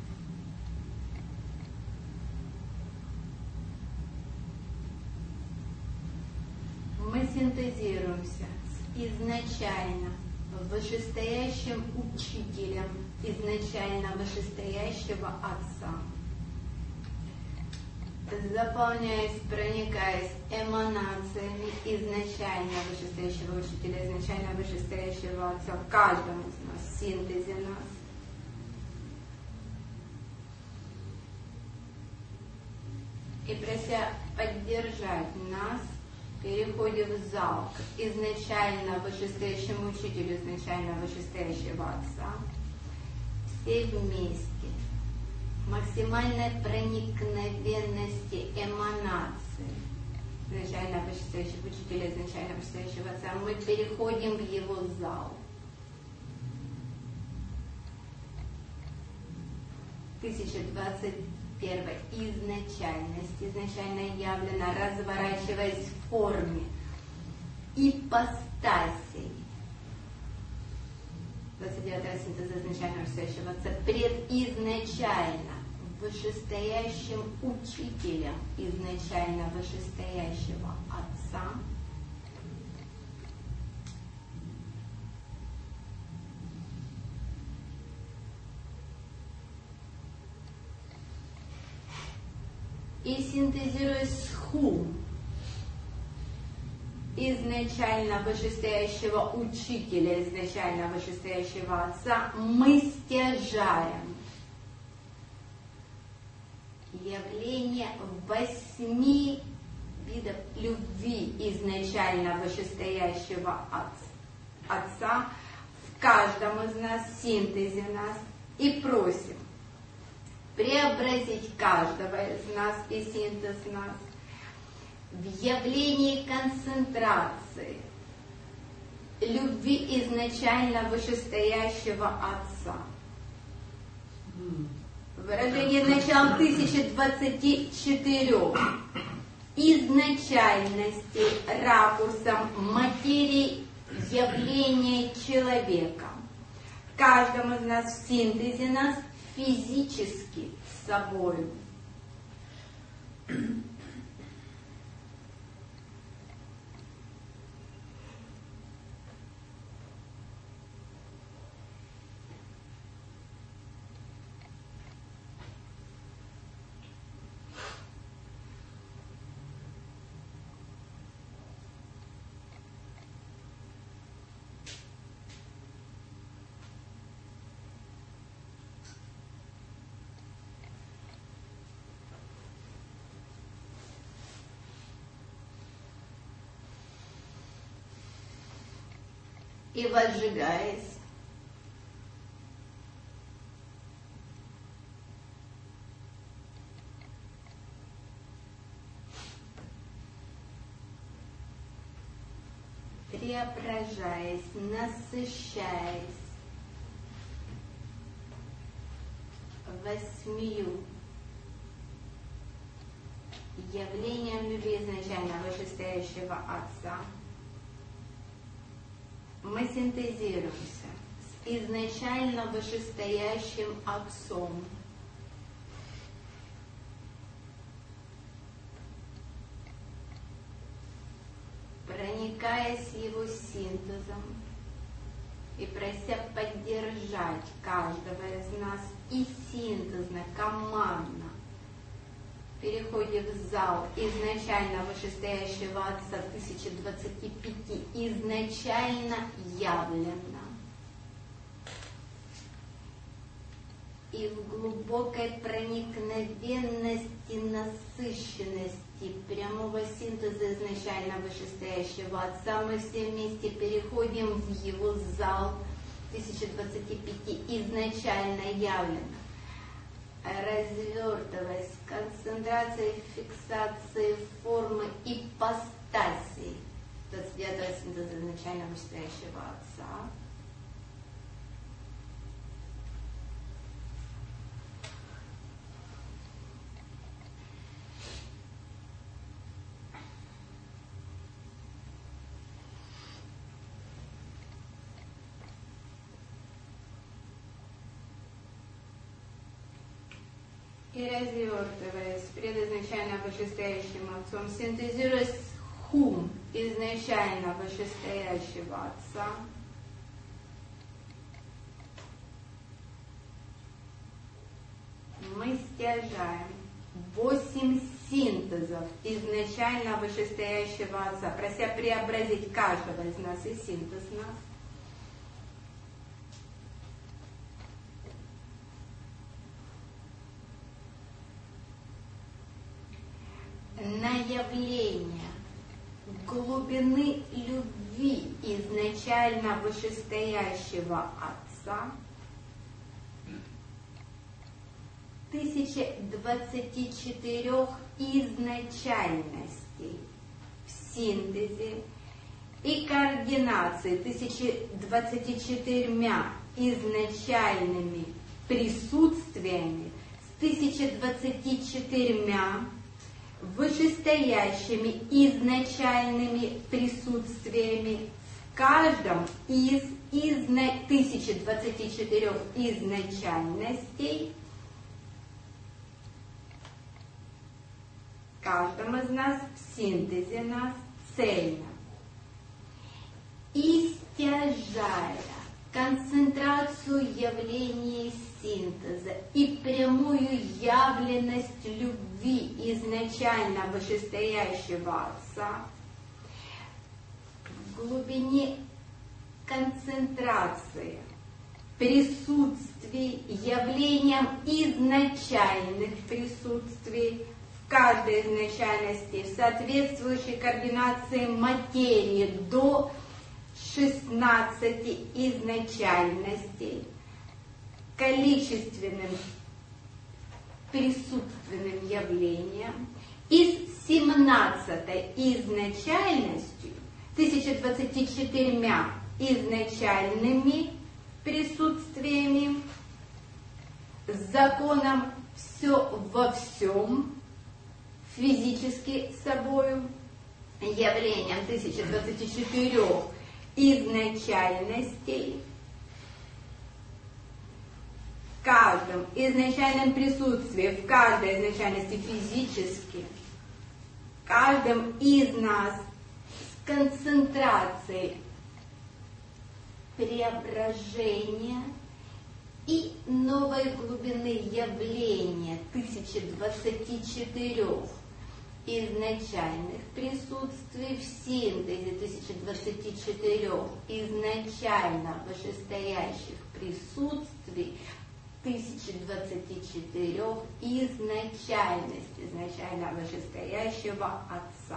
мы синтезируемся с изначально вышестоящим учителем, изначально вышестоящего Отца, заполняясь, проникаясь эманациями изначально вышестоящего учителя, изначально вышестоящего Отца в каждом из нас, в синтезе нас. И прося поддержать нас, переходим в зал к изначально вышестоящему учителю, изначально вышестоящего Отца. Все вместе. Максимальной проникновенности эманации изначально вышестоящего учителя, изначально вышестоящего Отца, мы переходим в его зал. тысяча двадцать первая изначальность, изначально явлена, разворачиваясь в форме ипостасей. двадцать девятая синтеза изначально вышестоящего Отца пред изначально вышестоящим учителем изначально вышестоящего Отца, и синтезируя схум изначально вышестоящего учителя, изначально вышестоящего Отца, мы стяжаем явление восьми видов любви изначально вышестоящего Отца в каждом из нас, в синтезе нас, и просим преобразить каждого из нас и синтез нас в явлении концентрации любви изначально вышестоящего Отца. Выражение начала тысячи двадцати четырёх изначальности ракурсом материи явления человека. В каждом из нас, в синтезе нас, физически с собой. И возжигаясь, преображаясь, насыщаясь восьмию явлением любви изначально вышестоящего Отца, мы синтезируемся с изначально вышестоящим Отцом, проникаясь его синтезом и прося поддержать каждого из нас и синтезно, командно, переходим в зал изначально вышестоящего Отца тысяча двадцати пяти, изначально явлено. И в глубокой проникновенности, насыщенности прямого синтеза изначально вышестоящего Отца мы все вместе переходим в его зал тысяча двадцати пяти, изначально явлено. Развертываясь, концентрацией, фиксацией формы ипостаси двадцать девятого синтеза изначально вышестоящего Отца, и развертываясь пред изначально вышестоящим Отцом, синтезируясь с хум изначально вышестоящего Отца, мы стяжаем восемь синтезов изначально вышестоящего Отца, прося преобразить каждого из нас и синтез нас, на явление глубины любви изначально вышестоящего Отца, тысяча двадцати четырех изначальностей в синтезе и координации тысячи двадцати четырьмя изначальными присутствиями с тысяча двадцати четырьмя вышестоящими изначальными присутствиями в каждом из, из тысячи двадцати четырёх изначальностей, каждом из нас в синтезе нас цельно. И стяжая концентрацию явлений синтеза и прямую явленность любви изначально вышестоящего Отца, в глубине концентрации присутствий явлением изначальных присутствий в каждой изначальности в соответствующей координации материи до шестнадцати изначальностей, количественным присутственным явлением и с семнадцатой изначальностью, тысяча двадцати четырьмя изначальными присутствиями, с законом все во всем, физически собою, явлением тысяча двадцати четырёх изначальностей, в каждом изначальном присутствии, в каждой изначальности физически, в каждом из нас с концентрацией преображения и новой глубины явления тысяча двадцати четырёх изначальных присутствий в синтезе тысяча двадцати четырёх изначально вышестоящих присутствий, тысяча двадцати четырёх изначальность изначально вышестоящего Отца.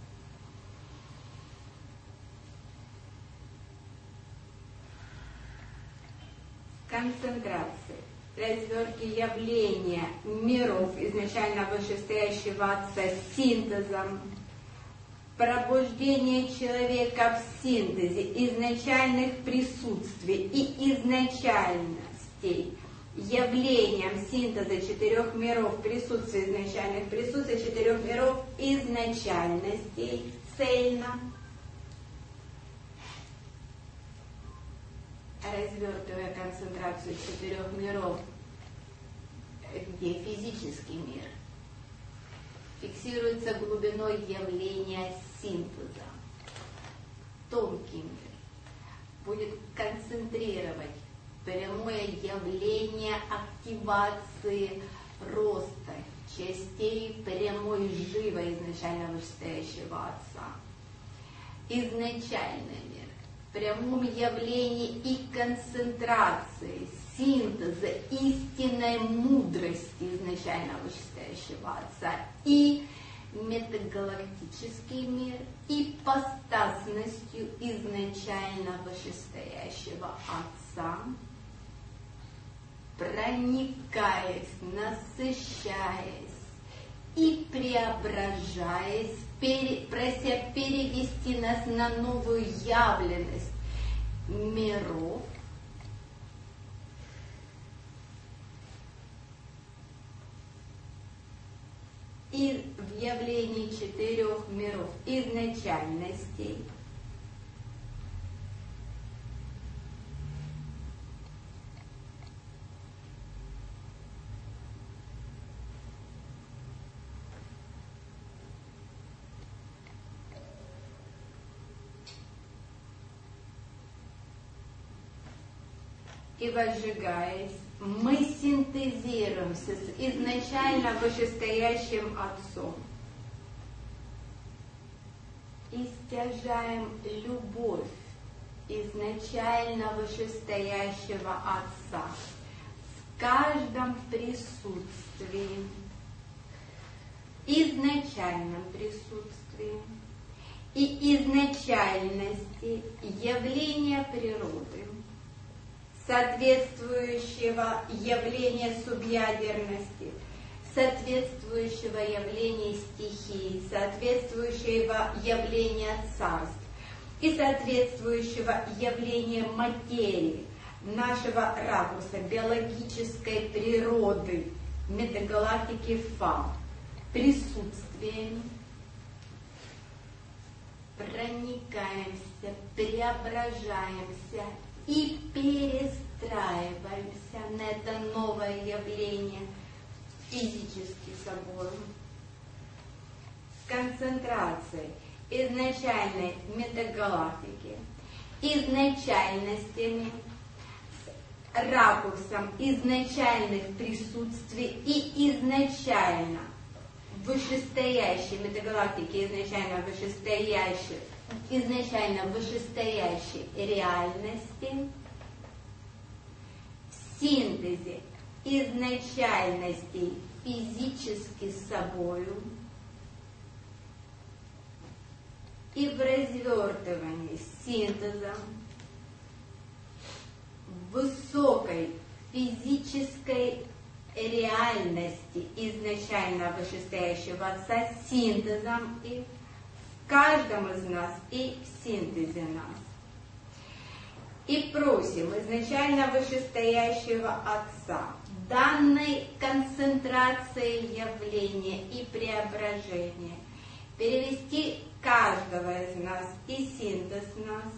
Концентрации, развертки явления миров изначально вышестоящего Отца синтезом пробуждение человека в синтезе изначальных присутствий и изначальностей, явлением синтеза четырех миров присутствия изначальных присутствий, четырех миров изначальностей цельно, развертывая концентрацию четырех миров, где физический мир фиксируется глубиной явления синтеза. Тонкий мир будет концентрировать прямое явление активации роста частей прямой живо изначально вышестоящего Отца. Изначальный мир в прямом явлении и концентрации синтеза истинной мудрости изначально вышестоящего Отца и метагалактический мир ипостасностью изначально вышестоящего Отца, проникаясь, насыщаясь и преображаясь, пере, прося перевести нас на новую явленность миров, и в явлении четырех миров изначальностей, и возжигаясь, мы синтезируемся с изначально вышестоящим Отцом и стяжаем любовь изначально вышестоящего Отца в каждом присутствии, изначальном присутствии и изначальности явления природы, соответствующего явления субъядерности, соответствующего явления стихии, соответствующего явления царств и соответствующего явления материи, нашего ракурса биологической природы, метагалактики Фа, присутствием, проникаемся, преображаемся и перестраиваемся на это новое явление, физический собор, с концентрацией изначальной метагалактики, изначальностями, с ракурсом изначальных присутствий и изначально вышестоящей метагалактики, изначально вышестоящей изначально вышестоящей реальности, в синтезе изначальностей физически с собою и в развертывании синтеза высокой физической реальности изначально вышестоящего Отца синтезом и в каждом из нас и в синтезе нас. И просим изначально вышестоящего Отца данной концентрацией явления и преображения перевести каждого из нас и синтез нас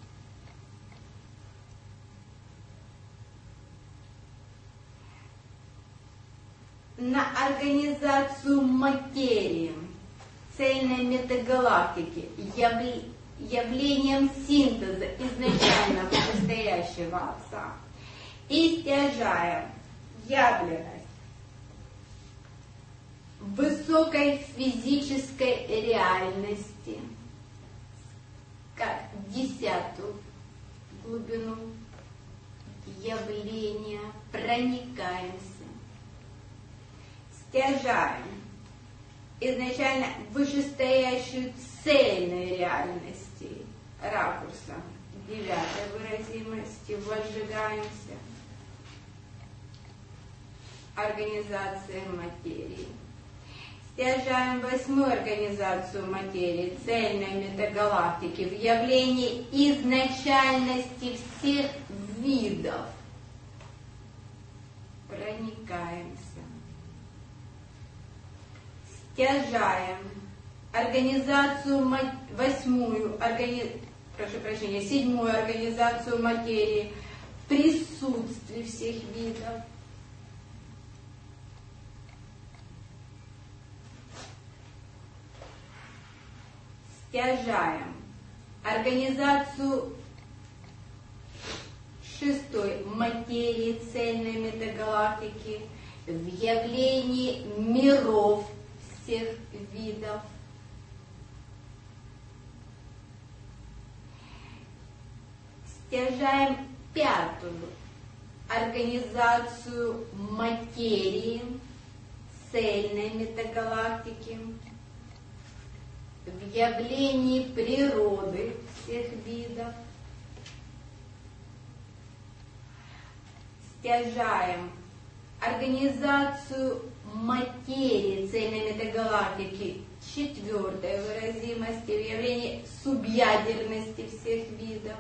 на организацию материи, цельной метагалактики, явле, явлением синтеза изначально вышестоящего Отца и стяжаем явленность высокой физической реальности, как десятую глубину явления, проникаемся, стяжаем изначально вышестоящую цельной реальности ракурсом девятой выразимости, возжигаемся, организация материи, Стяжаем восьмую организацию материи, цельной метагалактики в явлении изначальности всех видов. Проникаемся. Стяжаем организацию, восьмую, органи... прошу прощения, седьмую организацию материи в присутствии всех видов. Стяжаем организацию шестой материи цельной метагалактики в явлении миров всех видов. Стяжаем пятую организацию материи цельной метагалактики в явлении природы всех видов. Стяжаем организацию материи цельной метагалактики четвертой выразимости в явлении субъядерности всех видов.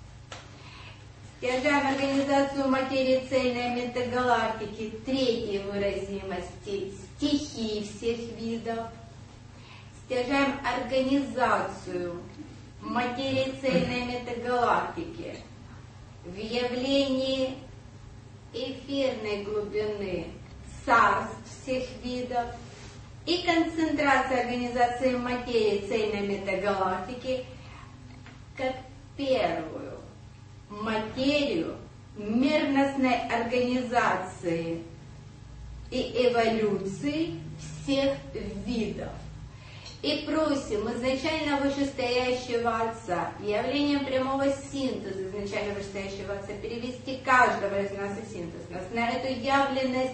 Стяжаем организацию материи цельной метагалактики третьей выразимости стихии всех видов. Стяжаем организацию материи цельной метагалактики в явлении эфирной глубины царств всех видов и концентрация организации материи цельной метагалактики как первую материю мерностной организации и эволюции всех видов. И просим изначально вышестоящего Отца, явлением прямого синтеза изначально вышестоящего Отца, перевести каждого из нас и синтез нас на эту явленность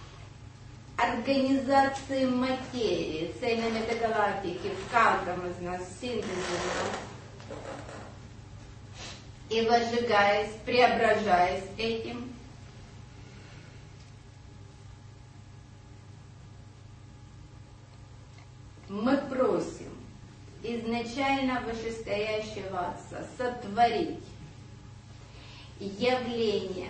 организации материи, цельной метагалактики в каждом из нас, синтезе нас. И возжигаясь, преображаясь этим, мы просим изначально вышестоящего Отца сотворить явление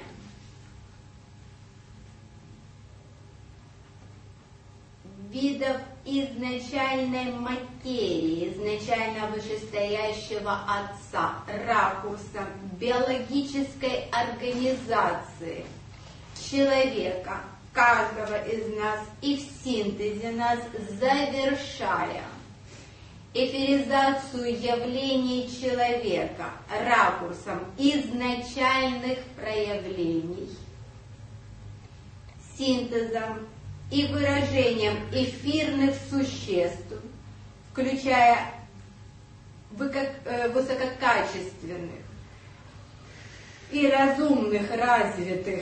видов изначальной материи, изначально вышестоящего Отца, ракурсом биологической организации человека, каждого из нас и в синтезе нас, завершая эфиризацию явлений человека ракурсом изначальных проявлений, синтезом и выражением эфирных существ, включая высококачественных и разумных, развитых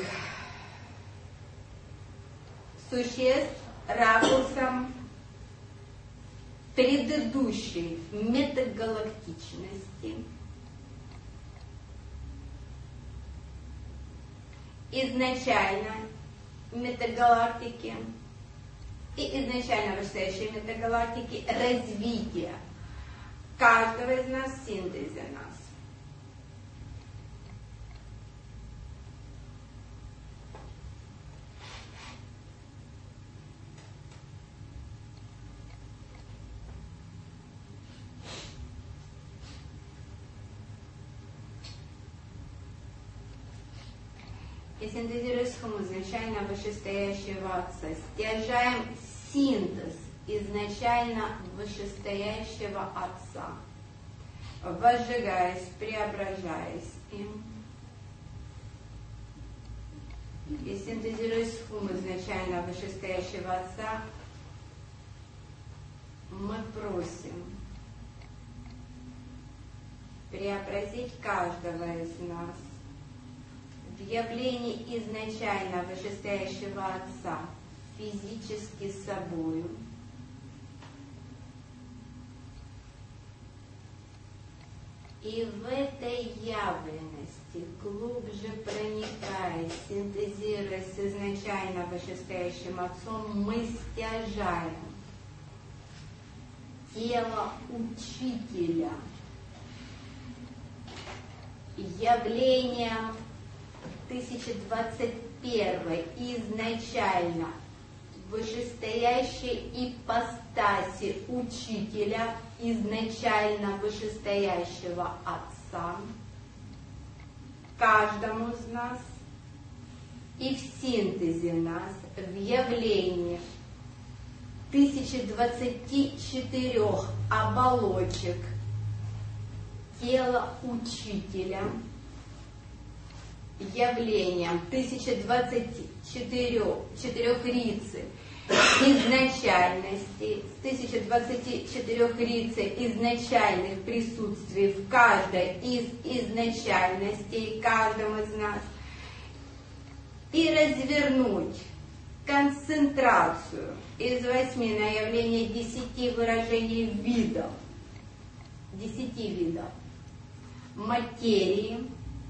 существ ракурсом предыдущей метагалактичности, изначально метагалактики и изначально вышестоящей метагалактики развития каждого из нас в синтезе нас. И синтезируя схему изначально вышестоящего Отца, стяжаем синтез изначально вышестоящего Отца, возжигаясь, преображаясь им. И синтезируя схему изначально вышестоящего Отца, мы просим преобразить каждого из нас в явлении изначально вышестоящего Отца физически собою, и в этой явленности, глубже проникаясь, синтезируясь с изначально вышестоящим Отцом, мы стяжаем тело учителя. Явлением тысяча двадцать первой изначально вышестоящей ипостаси учителя, изначально вышестоящего Отца, каждому из нас и в синтезе нас в явлении тысячи двадцати четырех оболочек тела учителя, явлением тысячи двадцати четырех, четырех рицей изначальности, с тысячи двадцати четырех рицей изначальных присутствий в каждой из изначальностей, каждом из нас, и развернуть концентрацию из восьми на явление десяти выражений видов, десяти видов материи,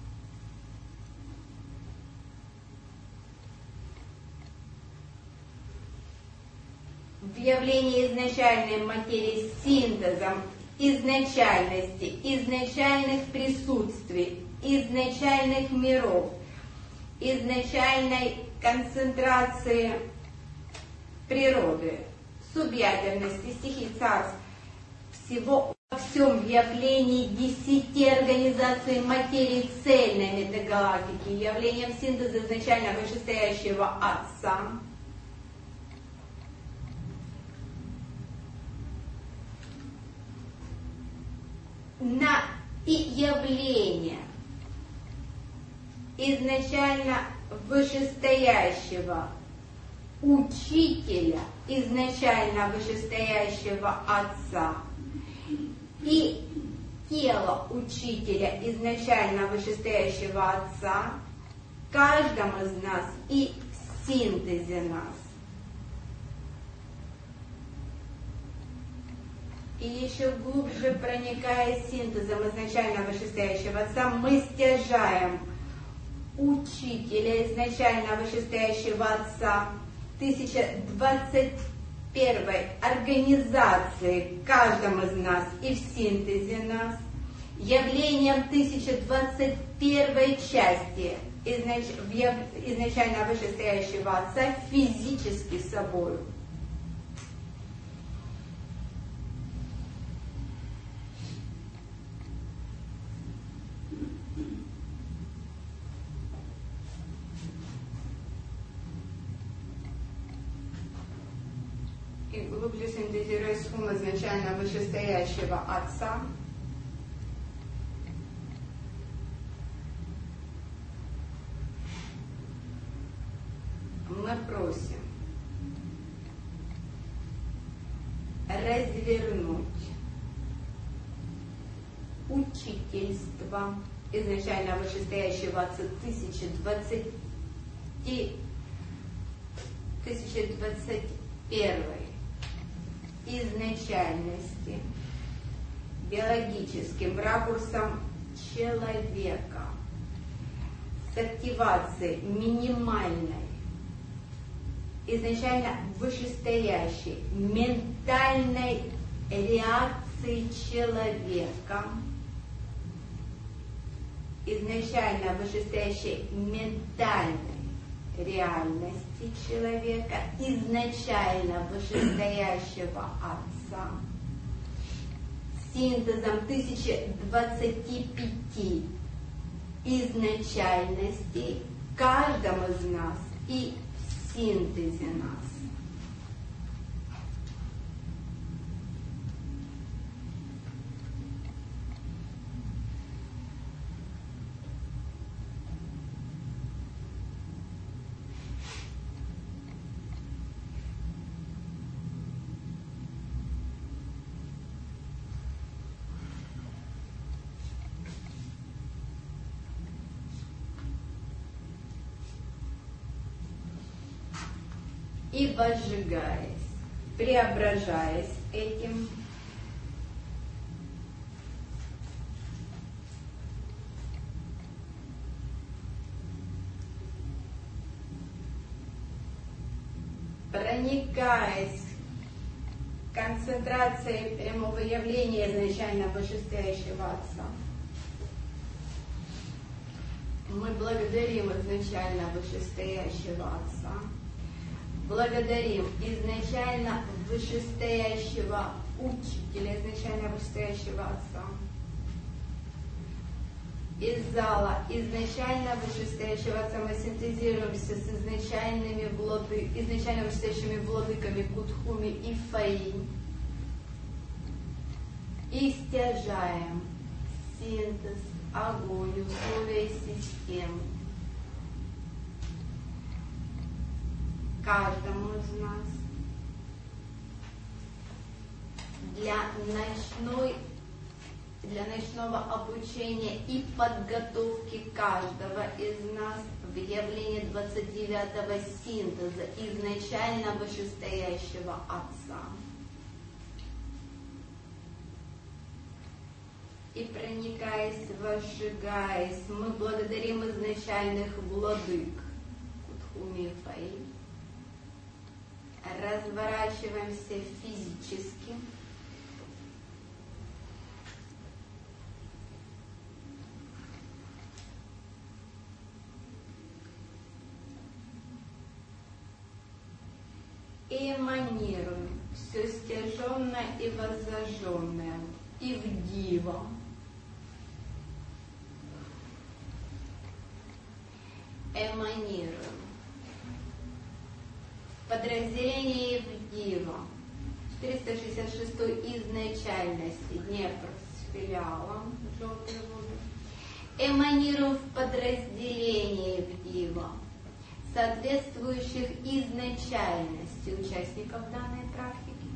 в явлении изначальной материи с синтезом изначальности, изначальных присутствий, изначальных миров, изначальной концентрации природы, субъядерности, стихий царств, всего во всем явлении десяти организаций материи цельной метагалактики, явлением синтеза изначально вышестоящего Отца, на и явление изначально вышестоящего учителя, изначально вышестоящего Отца, и тело учителя, изначально вышестоящего Отца, каждому из нас и в синтезе нас. И еще глубже проникая синтезом изначально вышестоящего Отца, мы стяжаем учителя, изначально вышестоящего Отца, тысяча двадцать первой организации каждому из нас и в синтезе нас, явлением тысяча двадцать первой части изнач... изначально вышестоящего Отца физически собою. И глубже синтезируя ум изначально вышестоящего Отца, мы просим развернуть учительство изначально вышестоящего Отца тысяча двадцать первой изначальности биологическим ракурсом человека с активацией минимальной, изначально вышестоящей ментальной реакции человека, изначально вышестоящей ментальной реальности человека, изначально вышестоящего Отца, синтезом тысячи двадцати пяти изначальностей каждому из нас и в синтезе нас. И возжигаясь, преображаясь этим, проникаясь концентрацией прямого явления изначально вышестоящего Отца. Мы благодарим изначально вышестоящего Отца. Благодарим изначально вышестоящего Учителя, изначально вышестоящего Отца. Из зала изначально вышестоящего Отца мы синтезируемся с изначальными влады, изначально вышестоящими владыками Кутхуми и Фаи. И стяжаем синтез, огонь, условия системы. Каждому из нас для ночной, для ночного обучения и подготовки каждого из нас в явлении двадцать девятого синтеза изначально вышестоящего Отца. И проникаясь, возжигаясь, мы благодарим изначальных владык Кутхуми и Фаи. Разворачиваемся физически. И эманируем все стяженное и воззаженное и в диво. Эманируем. Подразделение в диво. четыреста шестьдесят шестой изначальности Днепр с филиалом желтой воды. Эманируем в подразделение в диво, соответствующих изначальности участников данной практики.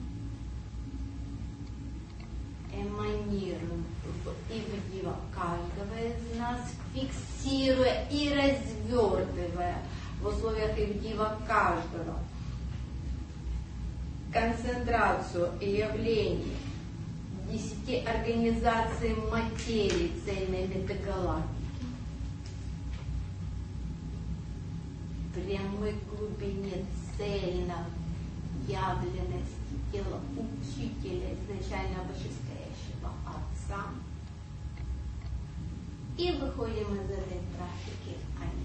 Эманируем и в диво каждого из нас, фиксируя и развертывая в условиях ивдива каждого концентрацию и явление десяти организаций материи цельной метагалактики. В прямой глубине цельно явленности тела Учителя, изначально вышестоящего Отца. И выходим из этой практики Ани.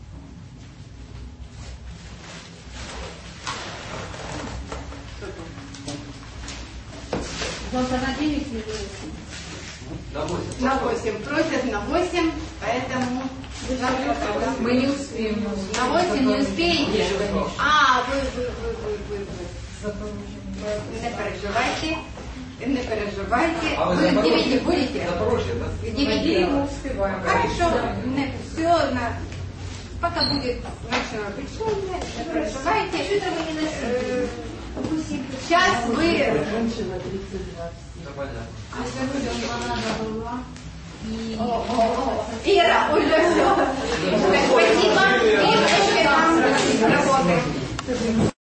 Завтра на девять или восемь? На восемь. На восемь. Просят на восемь, поэтому Мы не успеем. на восемь не успеете. А, вы, вы, вы, вы, вы, вы. Не переживайте. Не переживайте. А вы Вы в девяти Запорожье? будете? Запорожье, да? В девяти мы успеваем. Хорошо. Не, все на... Пока будет ночное обучение, не переживайте. Э, Сейчас вы... Да, понятно. О, о, о. Ира, уже все. Спасибо. И мы вам работаем.